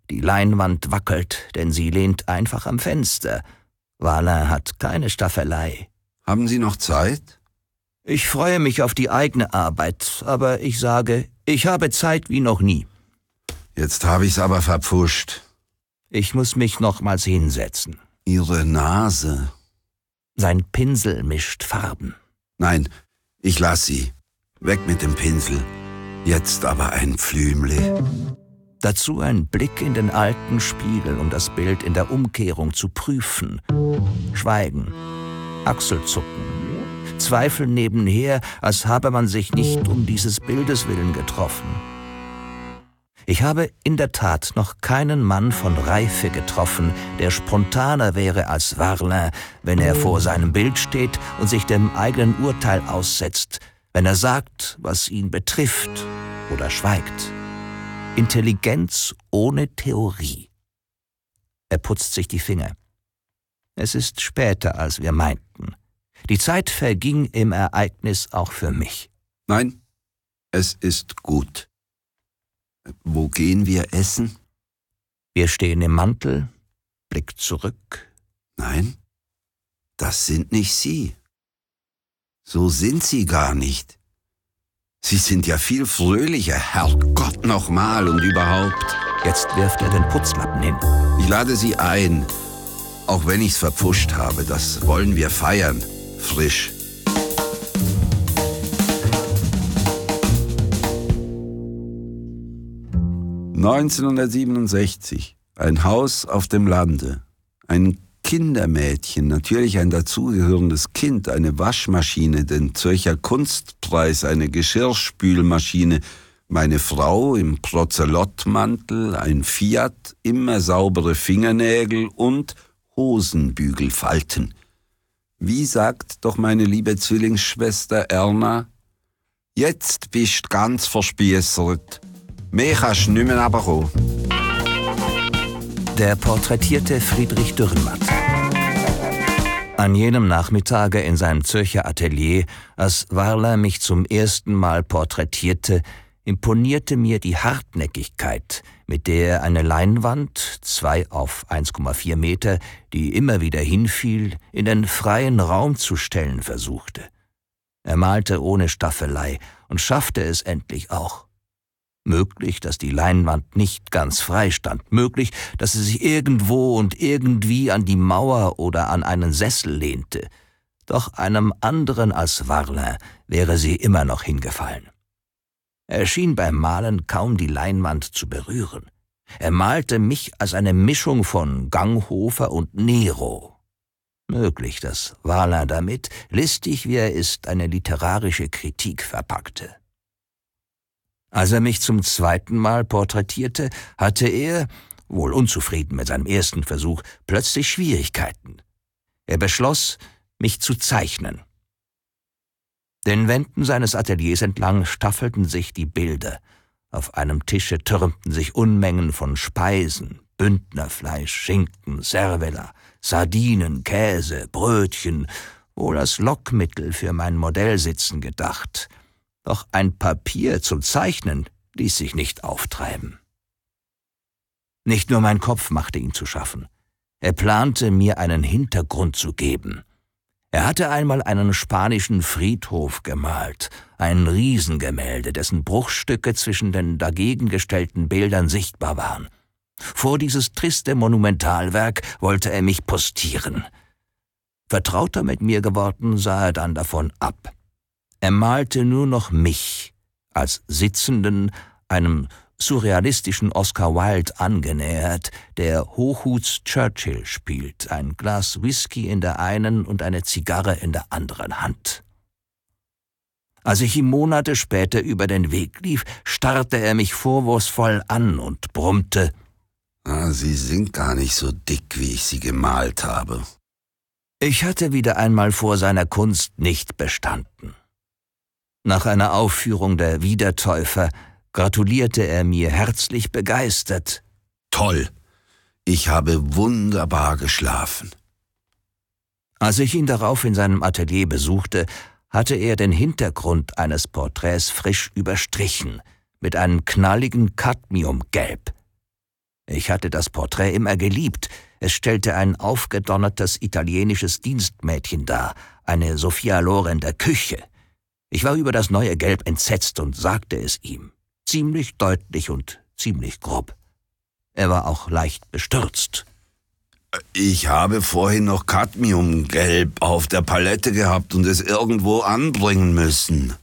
Die Leinwand wackelt, denn sie lehnt einfach am Fenster. Varlin hat keine Staffelei. Haben Sie noch Zeit? Ich freue mich auf die eigene Arbeit, aber ich sage, ich habe Zeit wie noch nie. Jetzt habe ich's aber verpfuscht. Ich muss mich nochmals hinsetzen. Ihre Nase. Sein Pinsel mischt Farben. Nein, ich lass sie. Weg mit dem Pinsel. Jetzt aber ein Pflümle. Dazu ein Blick in den alten Spiegel, um das Bild in der Umkehrung zu prüfen. Schweigen, Achselzucken, Zweifel nebenher, als habe man sich nicht um dieses Bildes willen getroffen. Ich habe in der Tat noch keinen Mann von Reife getroffen, der spontaner wäre als Varlin, wenn er vor seinem Bild steht und sich dem eigenen Urteil aussetzt, wenn er sagt, was ihn betrifft oder schweigt. Intelligenz ohne Theorie. Er putzt sich die Finger. Es ist später, als wir meinten. Die Zeit verging im Ereignis auch für mich. Nein, es ist gut. Wo gehen wir essen? Wir stehen im Mantel, Blick zurück. Nein, das sind nicht Sie. So sind Sie gar nicht. Sie sind ja viel fröhlicher, Herrgott nochmal und überhaupt. Jetzt wirft er den Putzlappen hin. Ich lade Sie ein, auch wenn ich's verpfuscht habe. Das wollen wir feiern, frisch. neunzehnhundertsiebenundsechzig. Ein Haus auf dem Lande. Ein Kindermädchen, natürlich ein dazugehörendes Kind, eine Waschmaschine, den Zürcher Kunstpreis, eine Geschirrspülmaschine, meine Frau im Prozelottmantel, ein Fiat, immer saubere Fingernägel und Hosenbügelfalten. Wie sagt doch meine liebe Zwillingsschwester Erna? Jetzt bist ganz verspiessert. Mehr kannst du nicht mehr runterkommen. Der porträtierte Friedrich Dürrenmatt. An jenem Nachmittage in seinem Zürcher Atelier, als Varlin mich zum ersten Mal porträtierte, imponierte mir die Hartnäckigkeit, mit der er eine Leinwand, zwei auf eins Komma vier Meter, die immer wieder hinfiel, in den freien Raum zu stellen versuchte. Er malte ohne Staffelei und schaffte es endlich auch. Möglich, dass die Leinwand nicht ganz frei stand, möglich, dass sie sich irgendwo und irgendwie an die Mauer oder an einen Sessel lehnte. Doch einem anderen als Varlin wäre sie immer noch hingefallen. Er schien beim Malen kaum die Leinwand zu berühren. Er malte mich als eine Mischung von Ganghofer und Nero. Möglich, dass Varlin damit, listig wie er ist, eine literarische Kritik verpackte. Als er mich zum zweiten Mal porträtierte, hatte er, wohl unzufrieden mit seinem ersten Versuch, plötzlich Schwierigkeiten. Er beschloss, mich zu zeichnen. Den Wänden seines Ateliers entlang staffelten sich die Bilder. Auf einem Tische türmten sich Unmengen von Speisen, Bündnerfleisch, Schinken, Cervela, Sardinen, Käse, Brötchen, wohl als Lockmittel für mein Modellsitzen gedacht. Doch ein Papier zum Zeichnen ließ sich nicht auftreiben. Nicht nur mein Kopf machte ihm zu schaffen. Er plante, mir einen Hintergrund zu geben. Er hatte einmal einen spanischen Friedhof gemalt, ein Riesengemälde, dessen Bruchstücke zwischen den dagegen gestellten Bildern sichtbar waren. Vor dieses triste Monumentalwerk wollte er mich postieren. Vertrauter mit mir geworden, sah er dann davon ab. Er malte nur noch mich, als Sitzenden, einem surrealistischen Oscar Wilde angenähert, der Hochhuts Churchill spielt, ein Glas Whisky in der einen und eine Zigarre in der anderen Hand. Als ich ihm Monate später über den Weg lief, starrte er mich vorwurfsvoll an und brummte: Ah, Sie sind gar nicht so dick, wie ich Sie gemalt habe. Ich hatte wieder einmal vor seiner Kunst nicht bestanden. Nach einer Aufführung der Wiedertäufer gratulierte er mir herzlich begeistert. Toll! Ich habe wunderbar geschlafen. Als ich ihn darauf in seinem Atelier besuchte, hatte er den Hintergrund eines Porträts frisch überstrichen, mit einem knalligen Cadmiumgelb. Ich hatte das Porträt immer geliebt. Es stellte ein aufgedonnertes italienisches Dienstmädchen dar, eine Sophia Loren der Küche. Ich war über das neue Gelb entsetzt und sagte es ihm, ziemlich deutlich und ziemlich grob. Er war auch leicht bestürzt. Ich habe vorhin noch Cadmiumgelb auf der Palette gehabt und es irgendwo anbringen müssen.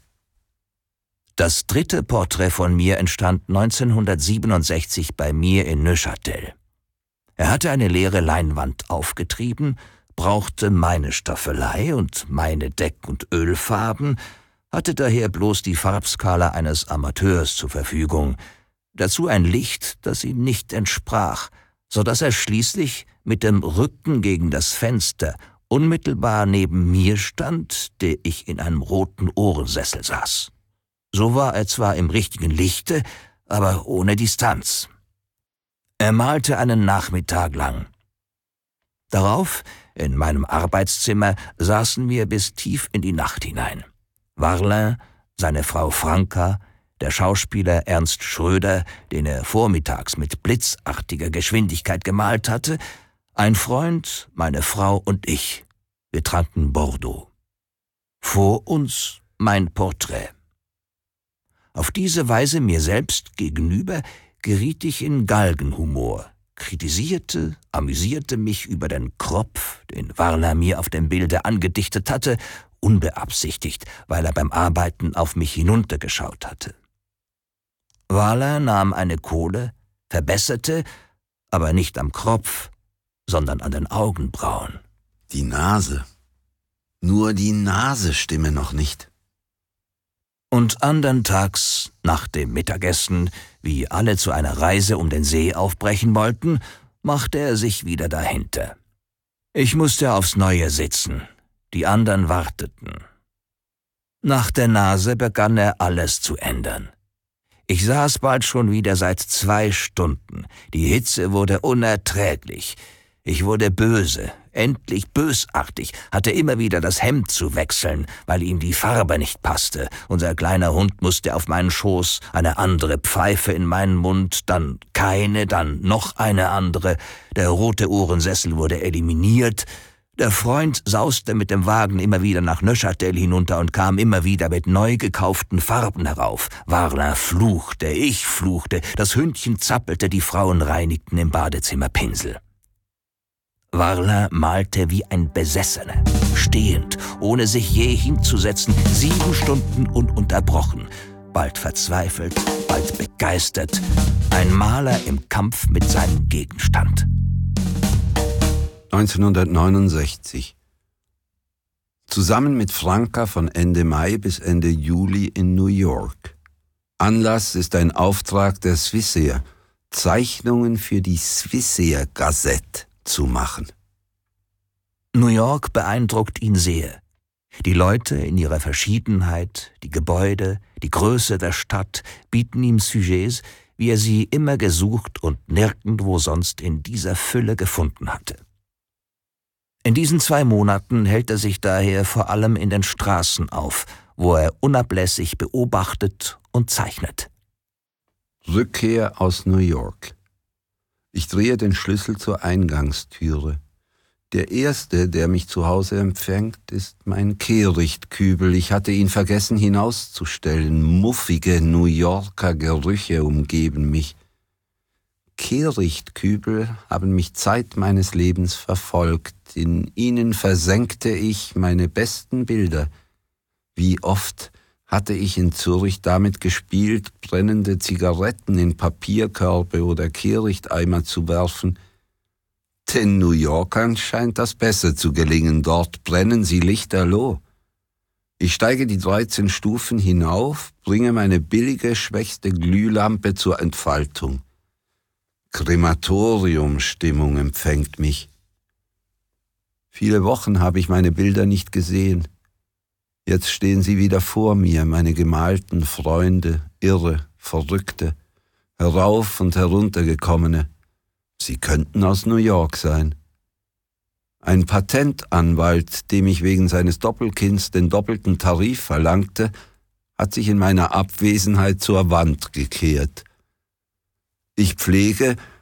Das dritte Porträt von mir entstand neunzehnhundertsiebenundsechzig bei mir in Neuchâtel. Er hatte eine leere Leinwand aufgetrieben, brauchte meine Staffelei und meine Deck- und Ölfarben, hatte daher bloß die Farbskala eines Amateurs zur Verfügung, dazu ein Licht, das ihm nicht entsprach, so dass er schließlich mit dem Rücken gegen das Fenster unmittelbar neben mir stand, der ich in einem roten Ohrensessel saß. So war er zwar im richtigen Lichte, aber ohne Distanz. Er malte einen Nachmittag lang. Darauf, in meinem Arbeitszimmer, saßen wir bis tief in die Nacht hinein. Varlin, seine Frau Franka, der Schauspieler Ernst Schröder, den er vormittags mit blitzartiger Geschwindigkeit gemalt hatte, ein Freund, meine Frau und ich. Wir tranken Bordeaux. Vor uns mein Porträt. Auf diese Weise mir selbst gegenüber geriet ich in Galgenhumor, kritisierte, amüsierte mich über den Kropf, den Varlin mir auf dem Bilde angedichtet hatte, unbeabsichtigt, weil er beim Arbeiten auf mich hinuntergeschaut hatte. Varlin nahm eine Kohle, verbesserte, aber nicht am Kropf, sondern an den Augenbrauen. Die Nase. Nur die Nase stimme noch nicht. Und andern Tags, nach dem Mittagessen, wie alle zu einer Reise um den See aufbrechen wollten, machte er sich wieder dahinter. Ich musste aufs Neue sitzen, die anderen warteten. Nach der Nase begann er alles zu ändern. Ich saß bald schon wieder seit zwei Stunden. Die Hitze wurde unerträglich. Ich wurde böse, endlich bösartig, hatte immer wieder das Hemd zu wechseln, weil ihm die Farbe nicht passte. Unser kleiner Hund musste auf meinen Schoß, eine andere Pfeife in meinen Mund, dann keine, dann noch eine andere. Der rote Ohrensessel wurde eliminiert. Der Freund sauste mit dem Wagen immer wieder nach Neuchâtel hinunter und kam immer wieder mit neu gekauften Farben herauf. Varlin fluchte, ich fluchte, das Hündchen zappelte, die Frauen reinigten im Badezimmer Pinsel. Varlin malte wie ein Besessener, stehend, ohne sich je hinzusetzen, sieben Stunden ununterbrochen, bald verzweifelt, bald begeistert, ein Maler im Kampf mit seinem Gegenstand. neunzehnhundertneunundsechzig. Zusammen mit Franka von Ende Mai bis Ende Juli in New York. Anlass ist ein Auftrag der Swissair, Zeichnungen für die Swissair Gazette zu machen. New York beeindruckt ihn sehr. Die Leute in ihrer Verschiedenheit, die Gebäude, die Größe der Stadt bieten ihm Sujets, wie er sie immer gesucht und nirgendwo sonst in dieser Fülle gefunden hatte. In diesen zwei Monaten hält er sich daher vor allem in den Straßen auf, wo er unablässig beobachtet und zeichnet. Rückkehr aus New York. Ich drehe den Schlüssel zur Eingangstüre. Der Erste, der mich zu Hause empfängt, ist mein Kehrichtkübel. Ich hatte ihn vergessen hinauszustellen. Muffige New Yorker Gerüche umgeben mich. Kehrichtkübel haben mich Zeit meines Lebens verfolgt. In ihnen versenkte ich meine besten Bilder. Wie oft hatte ich in Zürich damit gespielt, brennende Zigaretten in Papierkörbe oder Kehrichteimer zu werfen. Den New Yorkern scheint das besser zu gelingen, dort brennen sie lichterloh. Ich steige die dreizehn Stufen hinauf, bringe meine billige, schwächste Glühlampe zur Entfaltung. Krematoriumstimmung empfängt mich. Viele Wochen habe ich meine Bilder nicht gesehen. Jetzt stehen sie wieder vor mir, meine gemalten Freunde, Irre, Verrückte, herauf und heruntergekommene. Sie könnten aus New York sein. Ein Patentanwalt, dem ich wegen seines Doppelkinds den doppelten Tarif verlangte, hat sich in meiner Abwesenheit zur Wand gekehrt. Ich pflege,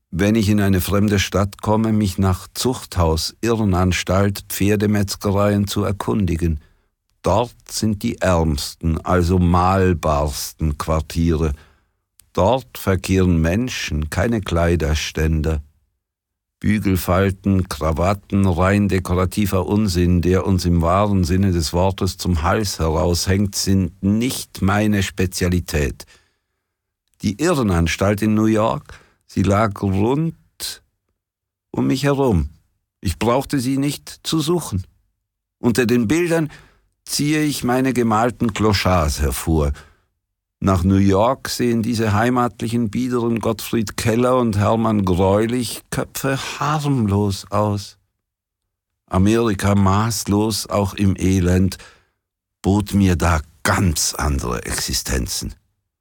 wenn ich in eine fremde Stadt komme, mich nach Zuchthaus, Irrenanstalt, Pferdemetzgereien zu erkundigen. Dort sind die ärmsten, also mahlbarsten Quartiere. Dort verkehren Menschen, keine Kleiderständer. Bügelfalten, Krawatten, rein dekorativer Unsinn, der uns im wahren Sinne des Wortes zum Hals heraushängt, sind nicht meine Spezialität. Die Irrenanstalt in New York, sie lag rund um mich herum. Ich brauchte sie nicht zu suchen. Unter den Bildern ziehe ich meine gemalten Clochards hervor. Nach New York sehen diese heimatlichen, biederen Gottfried Keller und Hermann Greulich Köpfe harmlos aus. Amerika, maßlos auch im Elend, bot mir da ganz andere Existenzen.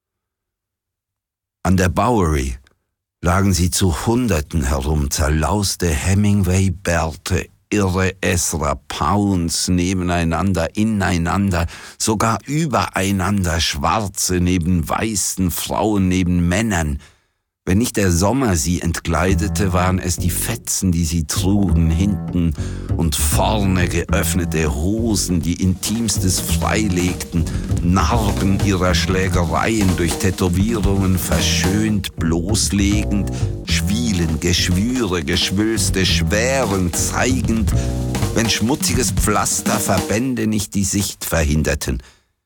An der Bowery lagen sie zu Hunderten herum, zerlauste Hemingway-Bärte, irre Ezra Pounds nebeneinander, ineinander, sogar übereinander, Schwarze neben weißen, Frauen neben Männern. Wenn nicht der Sommer sie entkleidete, waren es die Fetzen, die sie trugen, hinten und vorne geöffnete Hosen, die Intimstes freilegten, Narben ihrer Schlägereien durch Tätowierungen verschönt, bloßlegend, Schwielen, Geschwüre, Geschwülste, schwärend, zeigend, wenn schmutziges Pflaster Verbände nicht die Sicht verhinderten.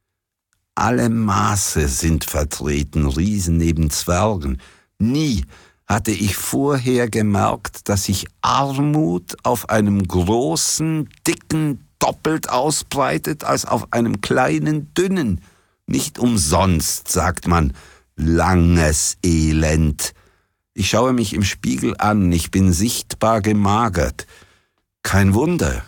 Alle Maße sind vertreten, Riesen neben Zwergen. Nie hatte ich vorher gemerkt, dass sich Armut auf einem großen, dicken doppelt ausbreitet als auf einem kleinen, dünnen. Nicht umsonst sagt man langes Elend. Ich schaue mich im Spiegel an, ich bin sichtbar gemagert. Kein Wunder.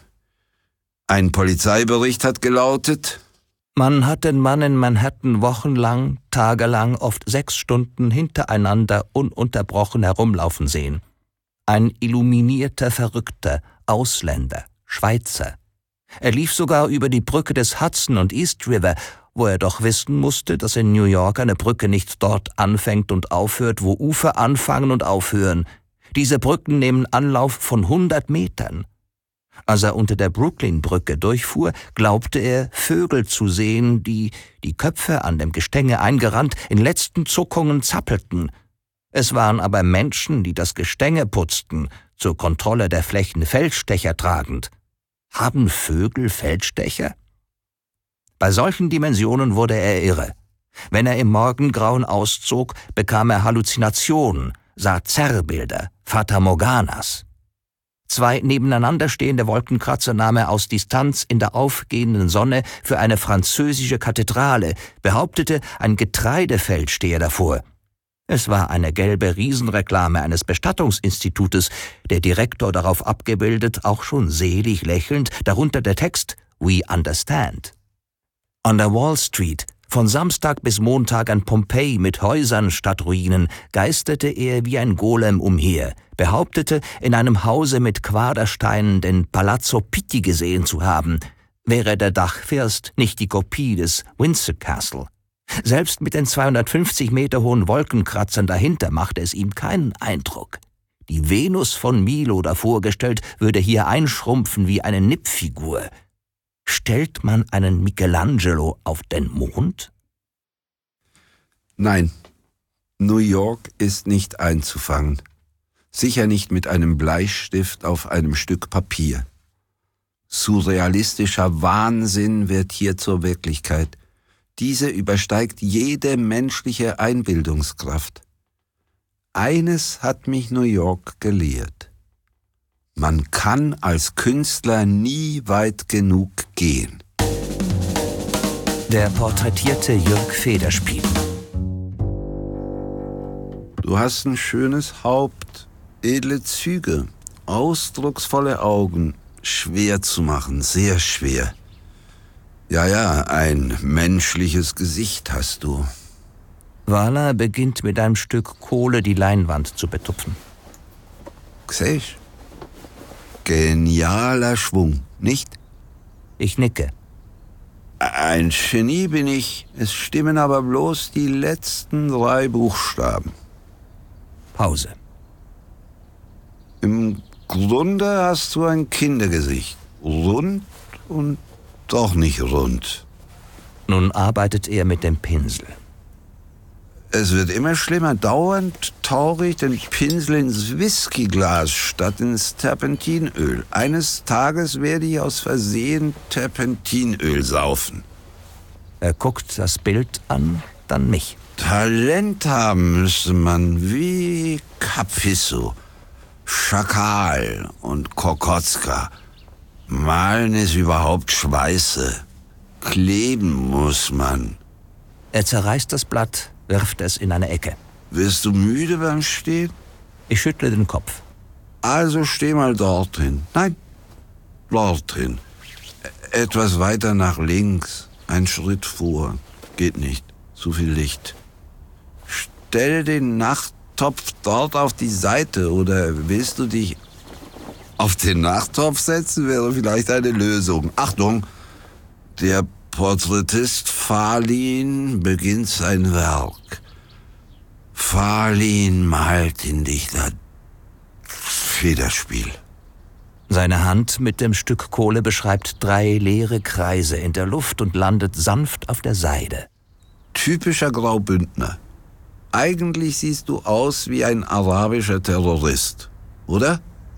Ein Polizeibericht hat gelautet: Man hat den Mann in Manhattan wochenlang, tagelang, oft sechs Stunden hintereinander ununterbrochen herumlaufen sehen. Ein illuminierter Verrückter, Ausländer, Schweizer. Er lief sogar über die Brücke des Hudson und East River, wo er doch wissen musste, dass in New York eine Brücke nicht dort anfängt und aufhört, wo Ufer anfangen und aufhören. Diese Brücken nehmen Anlauf von hundert Metern. Als er unter der Brooklyn-Brücke durchfuhr, glaubte er, Vögel zu sehen, die, die Köpfe an dem Gestänge eingerannt, in letzten Zuckungen zappelten. Es waren aber Menschen, die das Gestänge putzten, zur Kontrolle der Flächen Feldstecher tragend. Haben Vögel Feldstecher? Bei solchen Dimensionen wurde er irre. Wenn er im Morgengrauen auszog, bekam er Halluzinationen, sah Zerrbilder, Fata Morganas. Zwei nebeneinander stehende Wolkenkratzer nahm er aus Distanz in der aufgehenden Sonne für eine französische Kathedrale, behauptete, ein Getreidefeld stehe davor. Es war eine gelbe Riesenreklame eines Bestattungsinstitutes, der Direktor darauf abgebildet, auch schon selig lächelnd, darunter der Text "We understand". An der Wall Street, von Samstag bis Montag ein Pompeji mit Häusern statt Ruinen, geisterte er wie ein Golem umher, behauptete, in einem Hause mit Quadersteinen den Palazzo Pitti gesehen zu haben, wäre der Dachfirst nicht die Kopie des Windsor Castle. Selbst mit den zweihundertfünfzig Meter hohen Wolkenkratzern dahinter machte es ihm keinen Eindruck. Die Venus von Milo davor gestellt, würde hier einschrumpfen wie eine Nippfigur. Stellt man einen Michelangelo auf den Mond? Nein, New York ist nicht einzufangen. Sicher nicht mit einem Bleistift auf einem Stück Papier. Surrealistischer Wahnsinn wird hier zur Wirklichkeit. Diese übersteigt jede menschliche Einbildungskraft. Eines hat mich New York gelehrt: Man kann als Künstler nie weit genug gehen. Der porträtierte Jürg Federspiel. Du hast ein schönes Haupt, edle Züge, ausdrucksvolle Augen, schwer zu machen, sehr schwer. Ja, ja, ein menschliches Gesicht hast du. Wala beginnt mit einem Stück Kohle die Leinwand zu betupfen. Siehst? Genialer Schwung, nicht? Ich nicke. Ein Genie bin ich, es stimmen aber bloß die letzten drei Buchstaben. Pause. Im Grunde hast du ein Kindergesicht. Rund und doch nicht rund. Nun arbeitet er mit dem Pinsel. Es wird immer schlimmer. Dauernd tauche ich den Pinsel ins Whiskyglas statt ins Terpentinöl. Eines Tages werde ich aus Versehen Terpentinöl saufen. Er guckt das Bild an, dann mich. Talent haben müsste man wie Capisso, Schakal und Kokotzka. Malen ist überhaupt Schweiße. Kleben muss man. Er zerreißt das Blatt, wirft es in eine Ecke. Wirst du müde beim Stehen? Ich schüttle den Kopf. Also steh mal dorthin. Nein, dorthin. Etwas weiter nach links. Ein Schritt vor. Geht nicht. Zu viel Licht. Stell den Nachttopf dort auf die Seite, oder willst du dich auf den Nachttopf setzen? Wäre vielleicht eine Lösung. Achtung! Der Porträtist Fahlin beginnt sein Werk. Fahlin malt in dichter Federspiel. Seine Hand mit dem Stück Kohle beschreibt drei leere Kreise in der Luft und landet sanft auf der Seide. Typischer Graubündner. Eigentlich siehst du aus wie ein arabischer Terrorist, oder?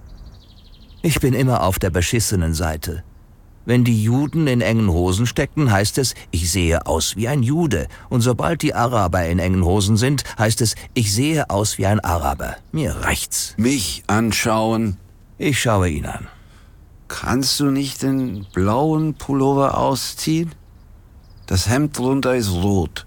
Ich bin immer auf der beschissenen Seite. Wenn die Juden in engen Hosen stecken, heißt es, ich sehe aus wie ein Jude. Und sobald die Araber in engen Hosen sind, heißt es, ich sehe aus wie ein Araber. Mir reicht's. Mich anschauen. Ich schaue ihn an. Kannst du nicht den blauen Pullover ausziehen? Das Hemd drunter ist rot.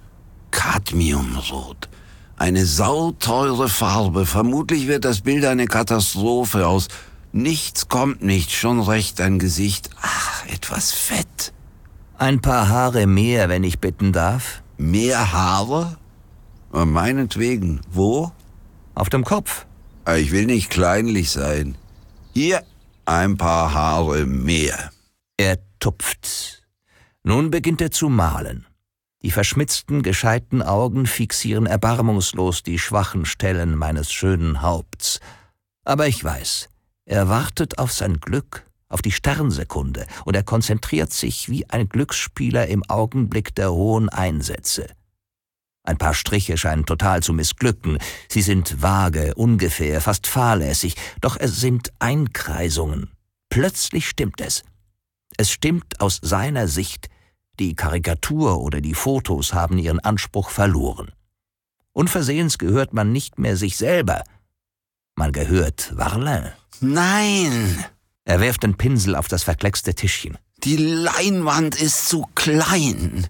Cadmiumrot. Eine sauteure Farbe. Vermutlich wird das Bild eine Katastrophe. Aus nichts kommt nichts, schon recht ein Gesicht. Ach, etwas Fett. Ein paar Haare mehr, wenn ich bitten darf. Mehr Haare? Meinetwegen. Wo? Auf dem Kopf. Ich will nicht kleinlich sein. Hier ein paar Haare mehr. Er tupft. Nun beginnt er zu malen. Die verschmitzten, gescheiten Augen fixieren erbarmungslos die schwachen Stellen meines schönen Haupts. Aber ich weiß, er wartet auf sein Glück, auf die Sternsekunde, und er konzentriert sich wie ein Glücksspieler im Augenblick der hohen Einsätze. Ein paar Striche scheinen total zu missglücken. Sie sind vage, ungefähr, fast fahrlässig, doch es sind Einkreisungen. Plötzlich stimmt es. Es stimmt aus seiner Sicht. Die Karikatur oder die Fotos haben ihren Anspruch verloren. Unversehens gehört man nicht mehr sich selber. Man gehört Varlin. Nein! Er wirft den Pinsel auf das verkleckste Tischchen. Die Leinwand ist zu klein.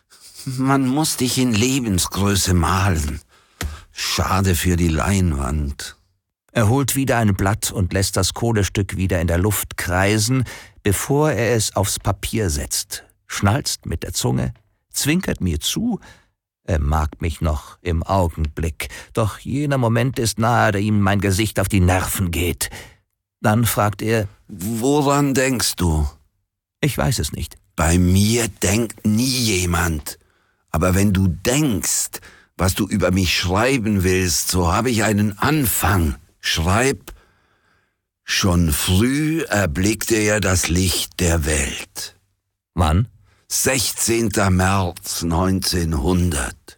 Man muss dich in Lebensgröße malen. Schade für die Leinwand. Er holt wieder ein Blatt und lässt das Kohlestück wieder in der Luft kreisen, bevor er es aufs Papier setzt, schnalzt mit der Zunge, zwinkert mir zu. Er mag mich noch im Augenblick, doch jener Moment ist nahe, da ihm mein Gesicht auf die Nerven geht. Dann fragt er: Woran denkst du? Ich weiß es nicht. Bei mir denkt nie jemand. Aber wenn du denkst, was du über mich schreiben willst, so habe ich einen Anfang. Schreib: Schon früh erblickte er das Licht der Welt. Wann? sechzehnten März neunzehnhundert.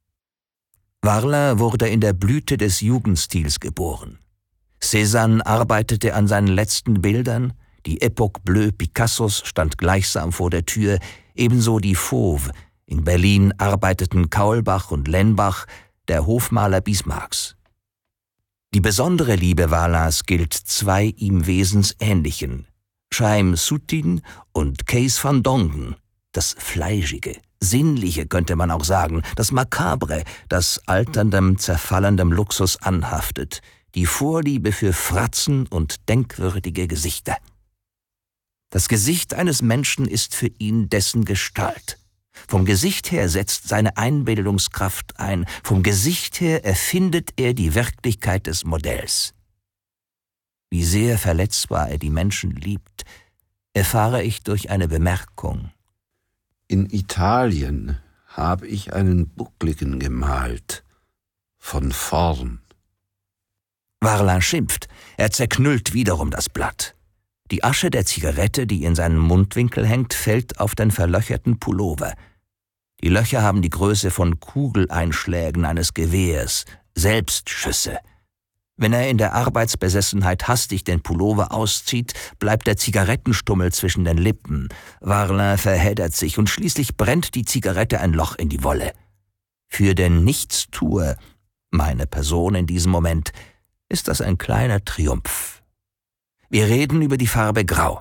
Varlin wurde in der Blüte des Jugendstils geboren. Cézanne arbeitete an seinen letzten Bildern, die Époque Bleue Picassos stand gleichsam vor der Tür, ebenso die Fauve. In Berlin arbeiteten Kaulbach und Lenbach, der Hofmaler Bismarcks. Die besondere Liebe Varlins gilt zwei ihm wesensähnlichen, Chaim Soutine und Kees van Dongen, das Fleischige, Sinnliche könnte man auch sagen, das Makabre, das alterndem, zerfallendem Luxus anhaftet, die Vorliebe für Fratzen und denkwürdige Gesichter. Das Gesicht eines Menschen ist für ihn dessen Gestalt. Vom Gesicht her setzt seine Einbildungskraft ein, vom Gesicht her erfindet er die Wirklichkeit des Modells. Wie sehr verletzbar er die Menschen liebt, erfahre ich durch eine Bemerkung. In Italien habe ich einen Buckligen gemalt, von vorn. Varlin schimpft. Er zerknüllt wiederum das Blatt. Die Asche der Zigarette, die in seinem Mundwinkel hängt, fällt auf den verlöcherten Pullover. Die Löcher haben die Größe von Kugeleinschlägen eines Gewehrs, Selbstschüsse. Wenn er in der Arbeitsbesessenheit hastig den Pullover auszieht, bleibt der Zigarettenstummel zwischen den Lippen. Varlin verheddert sich und schließlich brennt die Zigarette ein Loch in die Wolle. Für den Nichtstuer, meine Person in diesem Moment, ist das ein kleiner Triumph. Wir reden über die Farbe Grau.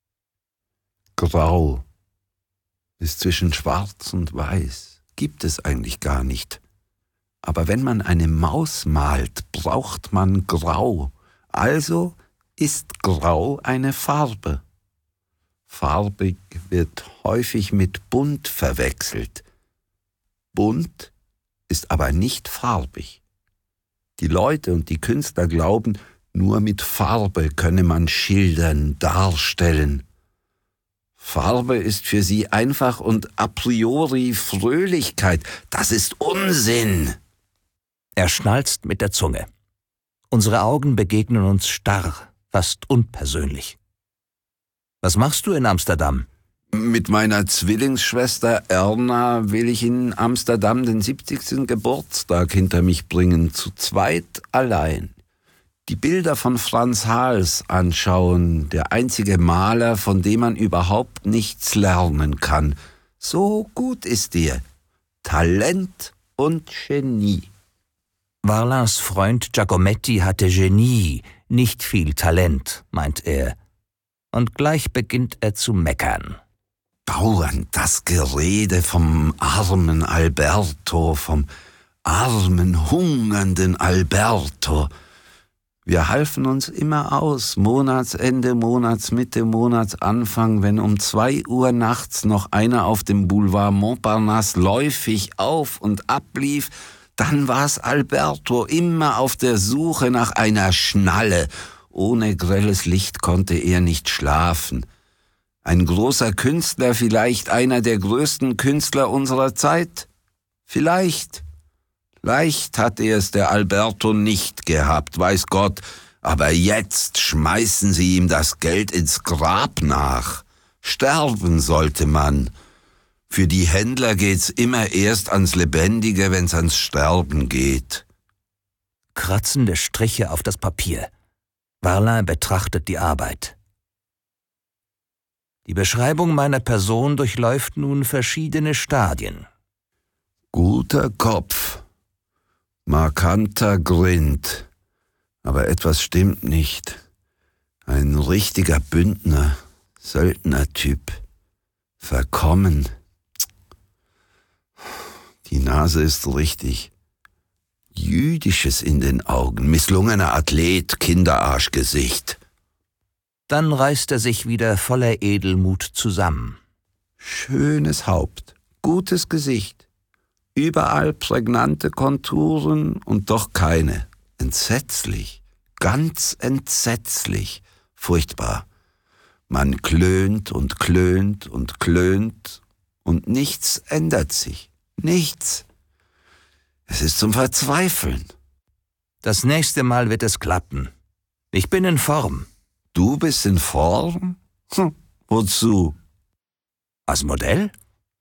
Grau ist zwischen Schwarz und Weiß. Gibt es eigentlich gar nicht. Aber wenn man eine Maus malt, braucht man Grau. Also ist Grau eine Farbe. Farbig wird häufig mit bunt verwechselt. Bunt ist aber nicht farbig. Die Leute und die Künstler glauben, nur mit Farbe könne man schildern, darstellen. Farbe ist für sie einfach und a priori Fröhlichkeit. Das ist Unsinn. Er schnalzt mit der Zunge. Unsere Augen begegnen uns starr, fast unpersönlich. Was machst du in Amsterdam? Mit meiner Zwillingsschwester Erna will ich in Amsterdam den siebzigsten Geburtstag hinter mich bringen, zu zweit allein. Die Bilder von Frans Hals anschauen, der einzige Maler, von dem man überhaupt nichts lernen kann. So gut ist er. Talent und Genie. Varlins Freund Giacometti hatte Genie, nicht viel Talent, meint er. Und gleich beginnt er zu meckern. Dauernd das Gerede vom armen Alberto, vom armen, hungernden Alberto. Wir halfen uns immer aus, Monatsende, Monatsmitte, Monatsanfang, wenn um zwei Uhr nachts noch einer auf dem Boulevard Montparnasse läufig auf und ablief, dann war's Alberto, immer auf der Suche nach einer Schnalle. Ohne grelles Licht konnte er nicht schlafen. Ein großer Künstler, vielleicht einer der größten Künstler unserer Zeit? Vielleicht. Leicht hat er es der Alberto nicht gehabt, weiß Gott, aber jetzt schmeißen sie ihm das Geld ins Grab nach. Sterben sollte man. Für die Händler geht's immer erst ans Lebendige, wenn's ans Sterben geht. Kratzende Striche auf das Papier. Varlin betrachtet die Arbeit. Die Beschreibung meiner Person durchläuft nun verschiedene Stadien. Guter Kopf, markanter Grind, aber etwas stimmt nicht. Ein richtiger Bündner, Söldnertyp, verkommen. Die Nase ist richtig. Jüdisches in den Augen, misslungener Athlet, Kinderarschgesicht. Dann reißt er sich wieder voller Edelmut zusammen. Schönes Haupt, gutes Gesicht, überall prägnante Konturen und doch keine. Entsetzlich, ganz entsetzlich, furchtbar. Man klönt und klönt und klönt und nichts ändert sich. Nichts. Es ist zum Verzweifeln. Das nächste Mal wird es klappen. Ich bin in Form. Du bist in Form? Hm, wozu? Als Modell?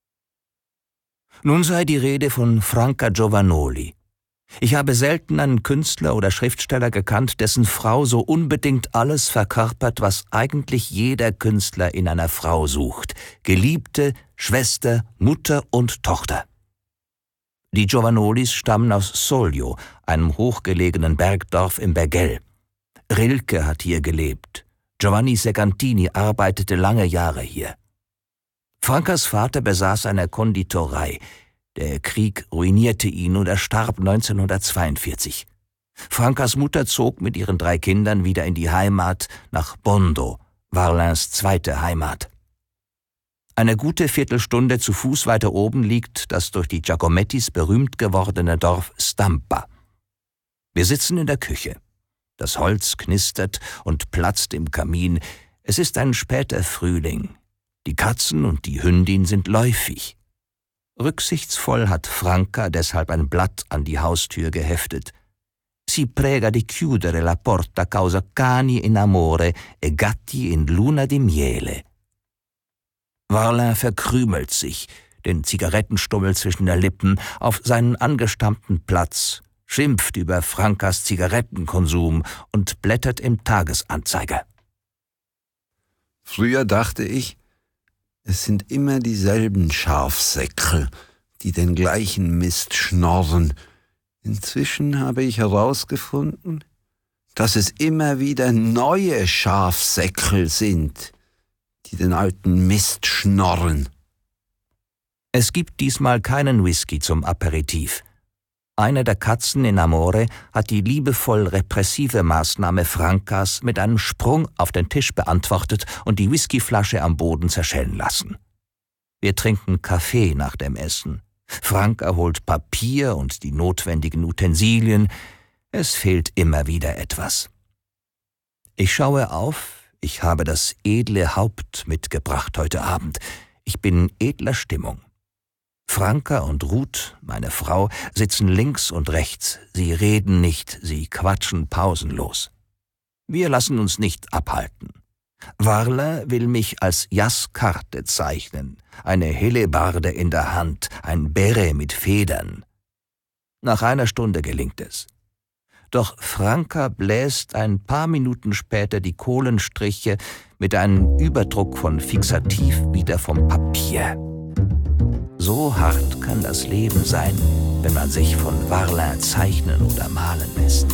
Nun sei die Rede von Franca Giovannoli. Ich habe selten einen Künstler oder Schriftsteller gekannt, dessen Frau so unbedingt alles verkörpert, was eigentlich jeder Künstler in einer Frau sucht. Geliebte, Schwester, Mutter und Tochter. Die Giovannolis stammen aus Soglio, einem hochgelegenen Bergdorf im Bergell. Rilke hat hier gelebt. Giovanni Segantini arbeitete lange Jahre hier. Francas Vater besaß eine Konditorei. Der Krieg ruinierte ihn und er starb neunzehnhundertzweiundvierzig. Francas Mutter zog mit ihren drei Kindern wieder in die Heimat nach Bondo, Varlins zweite Heimat. Eine gute Viertelstunde zu Fuß weiter oben liegt das durch die Giacomettis berühmt gewordene Dorf Stampa. Wir sitzen in der Küche. Das Holz knistert und platzt im Kamin. Es ist ein später Frühling. Die Katzen und die Hündin sind läufig. Rücksichtsvoll hat Franca deshalb ein Blatt an die Haustür geheftet. si prega di chiudere la porta causa cani in amore e gatti in luna di miele. Varlin verkrümelt sich, den Zigarettenstummel zwischen den Lippen, auf seinen angestammten Platz, schimpft über Frankas Zigarettenkonsum und blättert im Tagesanzeiger. Früher dachte ich, es sind immer dieselben Schafsäckel, die den gleichen Mist schnorren. Inzwischen habe ich herausgefunden, dass es immer wieder neue Schafsäckel sind, die den alten Mist schnorren. Es gibt diesmal keinen Whisky zum Aperitif. Eine der Katzen in Amore hat die liebevoll repressive Maßnahme Frankas mit einem Sprung auf den Tisch beantwortet und die Whiskyflasche am Boden zerschellen lassen. Wir trinken Kaffee nach dem Essen. Franka holt Papier und die notwendigen Utensilien. Es fehlt immer wieder etwas. Ich schaue auf, ich habe das edle Haupt mitgebracht heute Abend. Ich bin edler Stimmung. Franka und Ruth, meine Frau, sitzen links und rechts. Sie reden nicht, sie quatschen pausenlos. Wir lassen uns nicht abhalten. Varlin will mich als Jaskarte zeichnen, eine Hellebarde in der Hand, ein Beret mit Federn. Nach einer Stunde gelingt es. Doch Franka bläst ein paar Minuten später die Kohlenstriche mit einem Überdruck von Fixativ wieder vom Papier. So hart kann das Leben sein, wenn man sich von Varlin zeichnen oder malen lässt.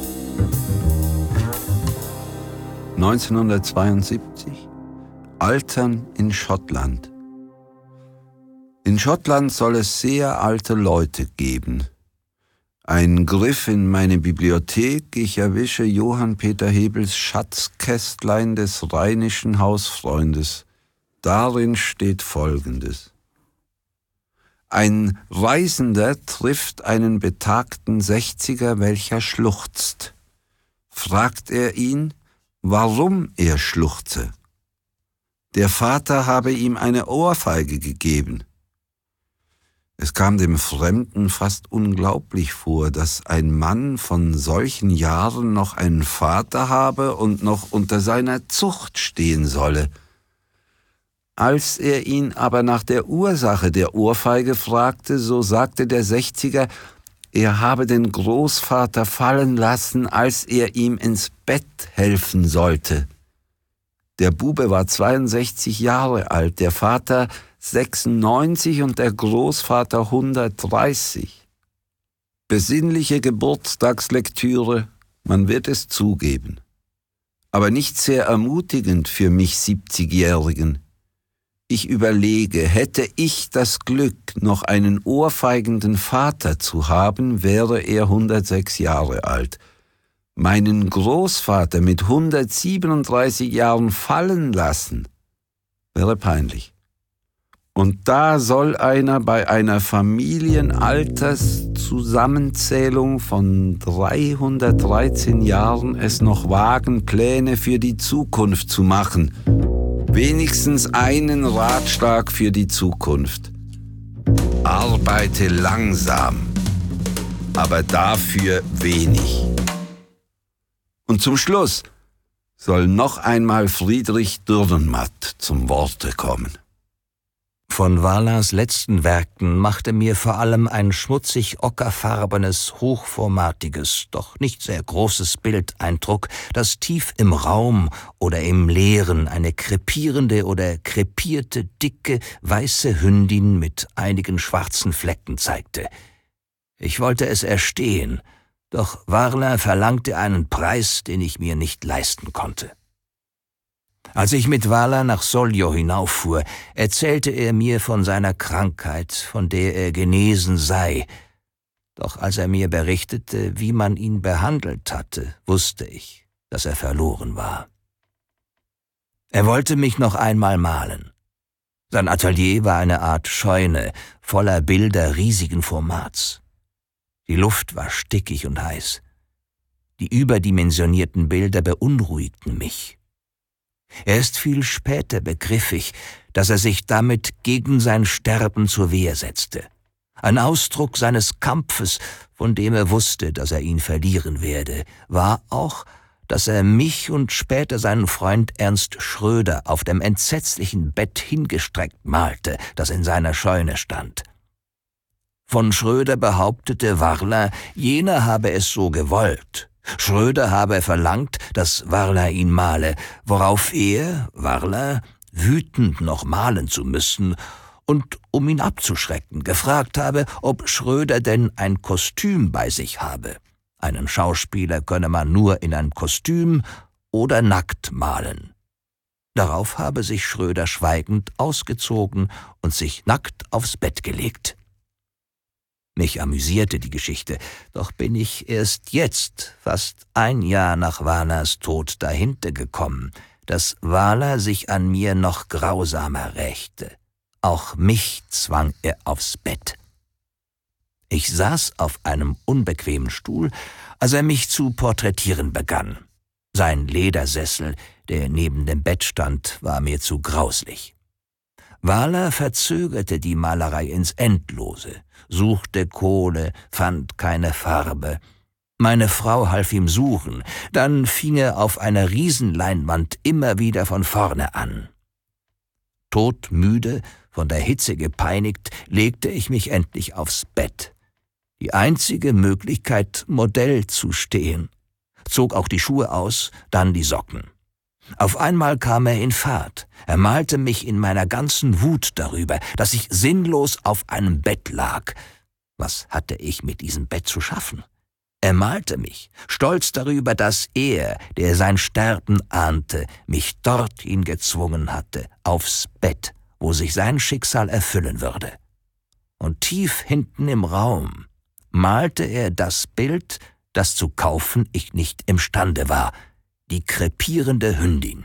neunzehnhundertzweiundsiebzig. Altern in Schottland. In Schottland soll es sehr alte Leute geben. Ein Griff in meine Bibliothek, ich erwische Johann Peter Hebels Schatzkästlein des rheinischen Hausfreundes. Darin steht Folgendes. Ein Reisender trifft einen betagten Sechziger, welcher schluchzt. Fragt er ihn, warum er schluchze. Der Vater habe ihm eine Ohrfeige gegeben. Es kam dem Fremden fast unglaublich vor, dass ein Mann von solchen Jahren noch einen Vater habe und noch unter seiner Zucht stehen solle. Als er ihn aber nach der Ursache der Ohrfeige fragte, so sagte der Sechziger, er habe den Großvater fallen lassen, als er ihm ins Bett helfen sollte. Der Bube war zweiundsechzig Jahre alt, der Vater sechsundneunzig und der Großvater hundertdreißig. Besinnliche Geburtstagslektüre, man wird es zugeben. Aber nicht sehr ermutigend für mich siebzigjährigen. Ich überlege, hätte ich das Glück, noch einen ohrfeigenden Vater zu haben, wäre er hundertsechs Jahre alt. Meinen Großvater mit hundertsiebenunddreißig Jahren fallen lassen, wäre peinlich. Und da soll einer bei einer Familienalterszusammenzählung von dreihundertdreizehn Jahren es noch wagen, Pläne für die Zukunft zu machen. Wenigstens einen Ratschlag für die Zukunft. Arbeite langsam, aber dafür wenig. Und zum Schluss soll noch einmal Friedrich Dürrenmatt zum Worte kommen. Von Varlins letzten Werken machte mir vor allem ein schmutzig ockerfarbenes, hochformatiges, doch nicht sehr großes Bild Eindruck, das tief im Raum oder im Leeren eine krepierende oder krepierte, dicke, weiße Hündin mit einigen schwarzen Flecken zeigte. Ich wollte es erstehen, doch Varlin verlangte einen Preis, den ich mir nicht leisten konnte. Als ich mit Varlin nach Soglio hinauffuhr, erzählte er mir von seiner Krankheit, von der er genesen sei. Doch als er mir berichtete, wie man ihn behandelt hatte, wusste ich, dass er verloren war. Er wollte mich noch einmal malen. Sein Atelier war eine Art Scheune, voller Bilder riesigen Formats. Die Luft war stickig und heiß. Die überdimensionierten Bilder beunruhigten mich. Erst viel später begriff ich, dass er sich damit gegen sein Sterben zur Wehr setzte. Ein Ausdruck seines Kampfes, von dem er wusste, dass er ihn verlieren werde, war auch, dass er mich und später seinen Freund Ernst Schröder auf dem entsetzlichen Bett hingestreckt malte, das in seiner Scheune stand. Von Schröder behauptete Warler, jener habe es so gewollt. Schröder habe verlangt, dass Warler ihn male, worauf er, Warler, wütend noch malen zu müssen und, um ihn abzuschrecken, gefragt habe, ob Schröder denn ein Kostüm bei sich habe. Einen Schauspieler könne man nur in ein Kostüm oder nackt malen. Darauf habe sich Schröder schweigend ausgezogen und sich nackt aufs Bett gelegt. Mich amüsierte die Geschichte, doch bin ich erst jetzt, fast ein Jahr nach Warlers Tod, dahinter gekommen, dass Warler sich an mir noch grausamer rächte. Auch mich zwang er aufs Bett. Ich saß auf einem unbequemen Stuhl, als er mich zu porträtieren begann. Sein Ledersessel, der neben dem Bett stand, war mir zu grauslich. Warler verzögerte die Malerei ins Endlose, suchte Kohle, fand keine Farbe. Meine Frau half ihm suchen, dann fing er auf einer Riesenleinwand immer wieder von vorne an. Todmüde, von der Hitze gepeinigt, legte ich mich endlich aufs Bett. Die einzige Möglichkeit, Modell zu stehen. Zog auch die Schuhe aus, dann die Socken. Auf einmal kam er in Fahrt. Er malte mich in meiner ganzen Wut darüber, dass ich sinnlos auf einem Bett lag. Was hatte ich mit diesem Bett zu schaffen? Er malte mich, stolz darüber, dass er, der sein Sterben ahnte, mich dorthin gezwungen hatte, aufs Bett, wo sich sein Schicksal erfüllen würde. Und tief hinten im Raum malte er das Bild, das zu kaufen ich nicht imstande war, die krepierende Hündin.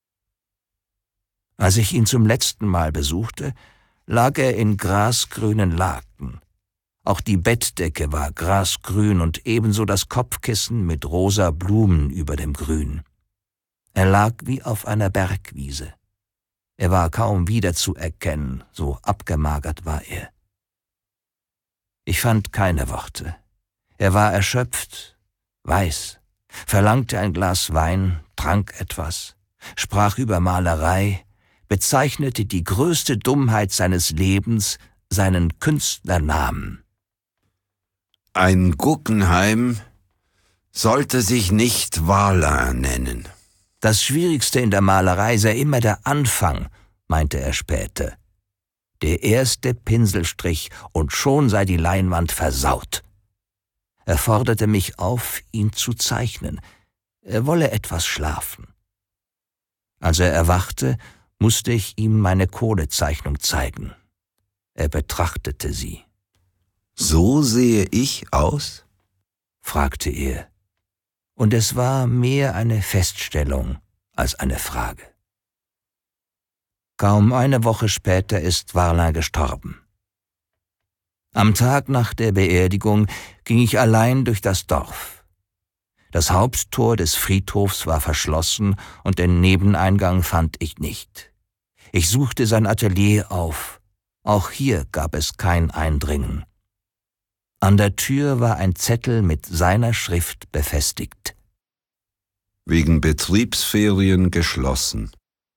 Als ich ihn zum letzten Mal besuchte, lag er in grasgrünen Laken. Auch die Bettdecke war grasgrün und ebenso das Kopfkissen mit rosa Blumen über dem Grün. Er lag wie auf einer Bergwiese. Er war kaum wiederzuerkennen, so abgemagert war er. Ich fand keine Worte. Er war erschöpft, weiß, verlangte ein Glas Wein, trank etwas, sprach über Malerei, bezeichnete die größte Dummheit seines Lebens, seinen Künstlernamen. Ein Guggenheim sollte sich nicht Warler nennen. Das Schwierigste in der Malerei sei immer der Anfang, meinte er später. Der erste Pinselstrich und schon sei die Leinwand versaut. Er forderte mich auf, ihn zu zeichnen. Er wolle etwas schlafen. Als er erwachte, musste ich ihm meine Kohlezeichnung zeigen. Er betrachtete sie. »So sehe ich aus?« fragte er. Und es war mehr eine Feststellung als eine Frage. Kaum eine Woche später ist Warler gestorben. Am Tag nach der Beerdigung ging ich allein durch das Dorf. Das Haupttor des Friedhofs war verschlossen und den Nebeneingang fand ich nicht. Ich suchte sein Atelier auf. Auch hier gab es kein Eindringen. An der Tür war ein Zettel mit seiner Schrift befestigt. Wegen Betriebsferien geschlossen.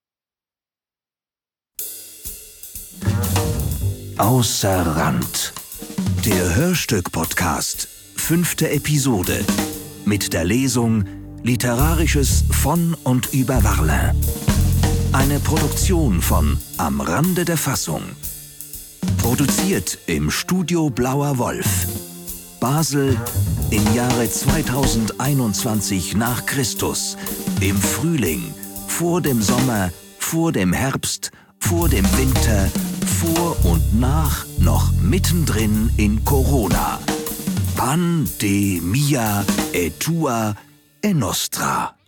Außer Rand. Der Hörstück-Podcast, fünfte Episode. Mit der Lesung Literarisches von und über Warler. Eine Produktion von Am Rande der Fassung. Produziert im Studio Blauer Wolf. Basel im Jahre zweitausendeinundzwanzig nach Christus. Im Frühling, vor dem Sommer, vor dem Herbst, vor dem Winter, vor und nach, noch mittendrin in Corona. Pandemia et tua e nostra.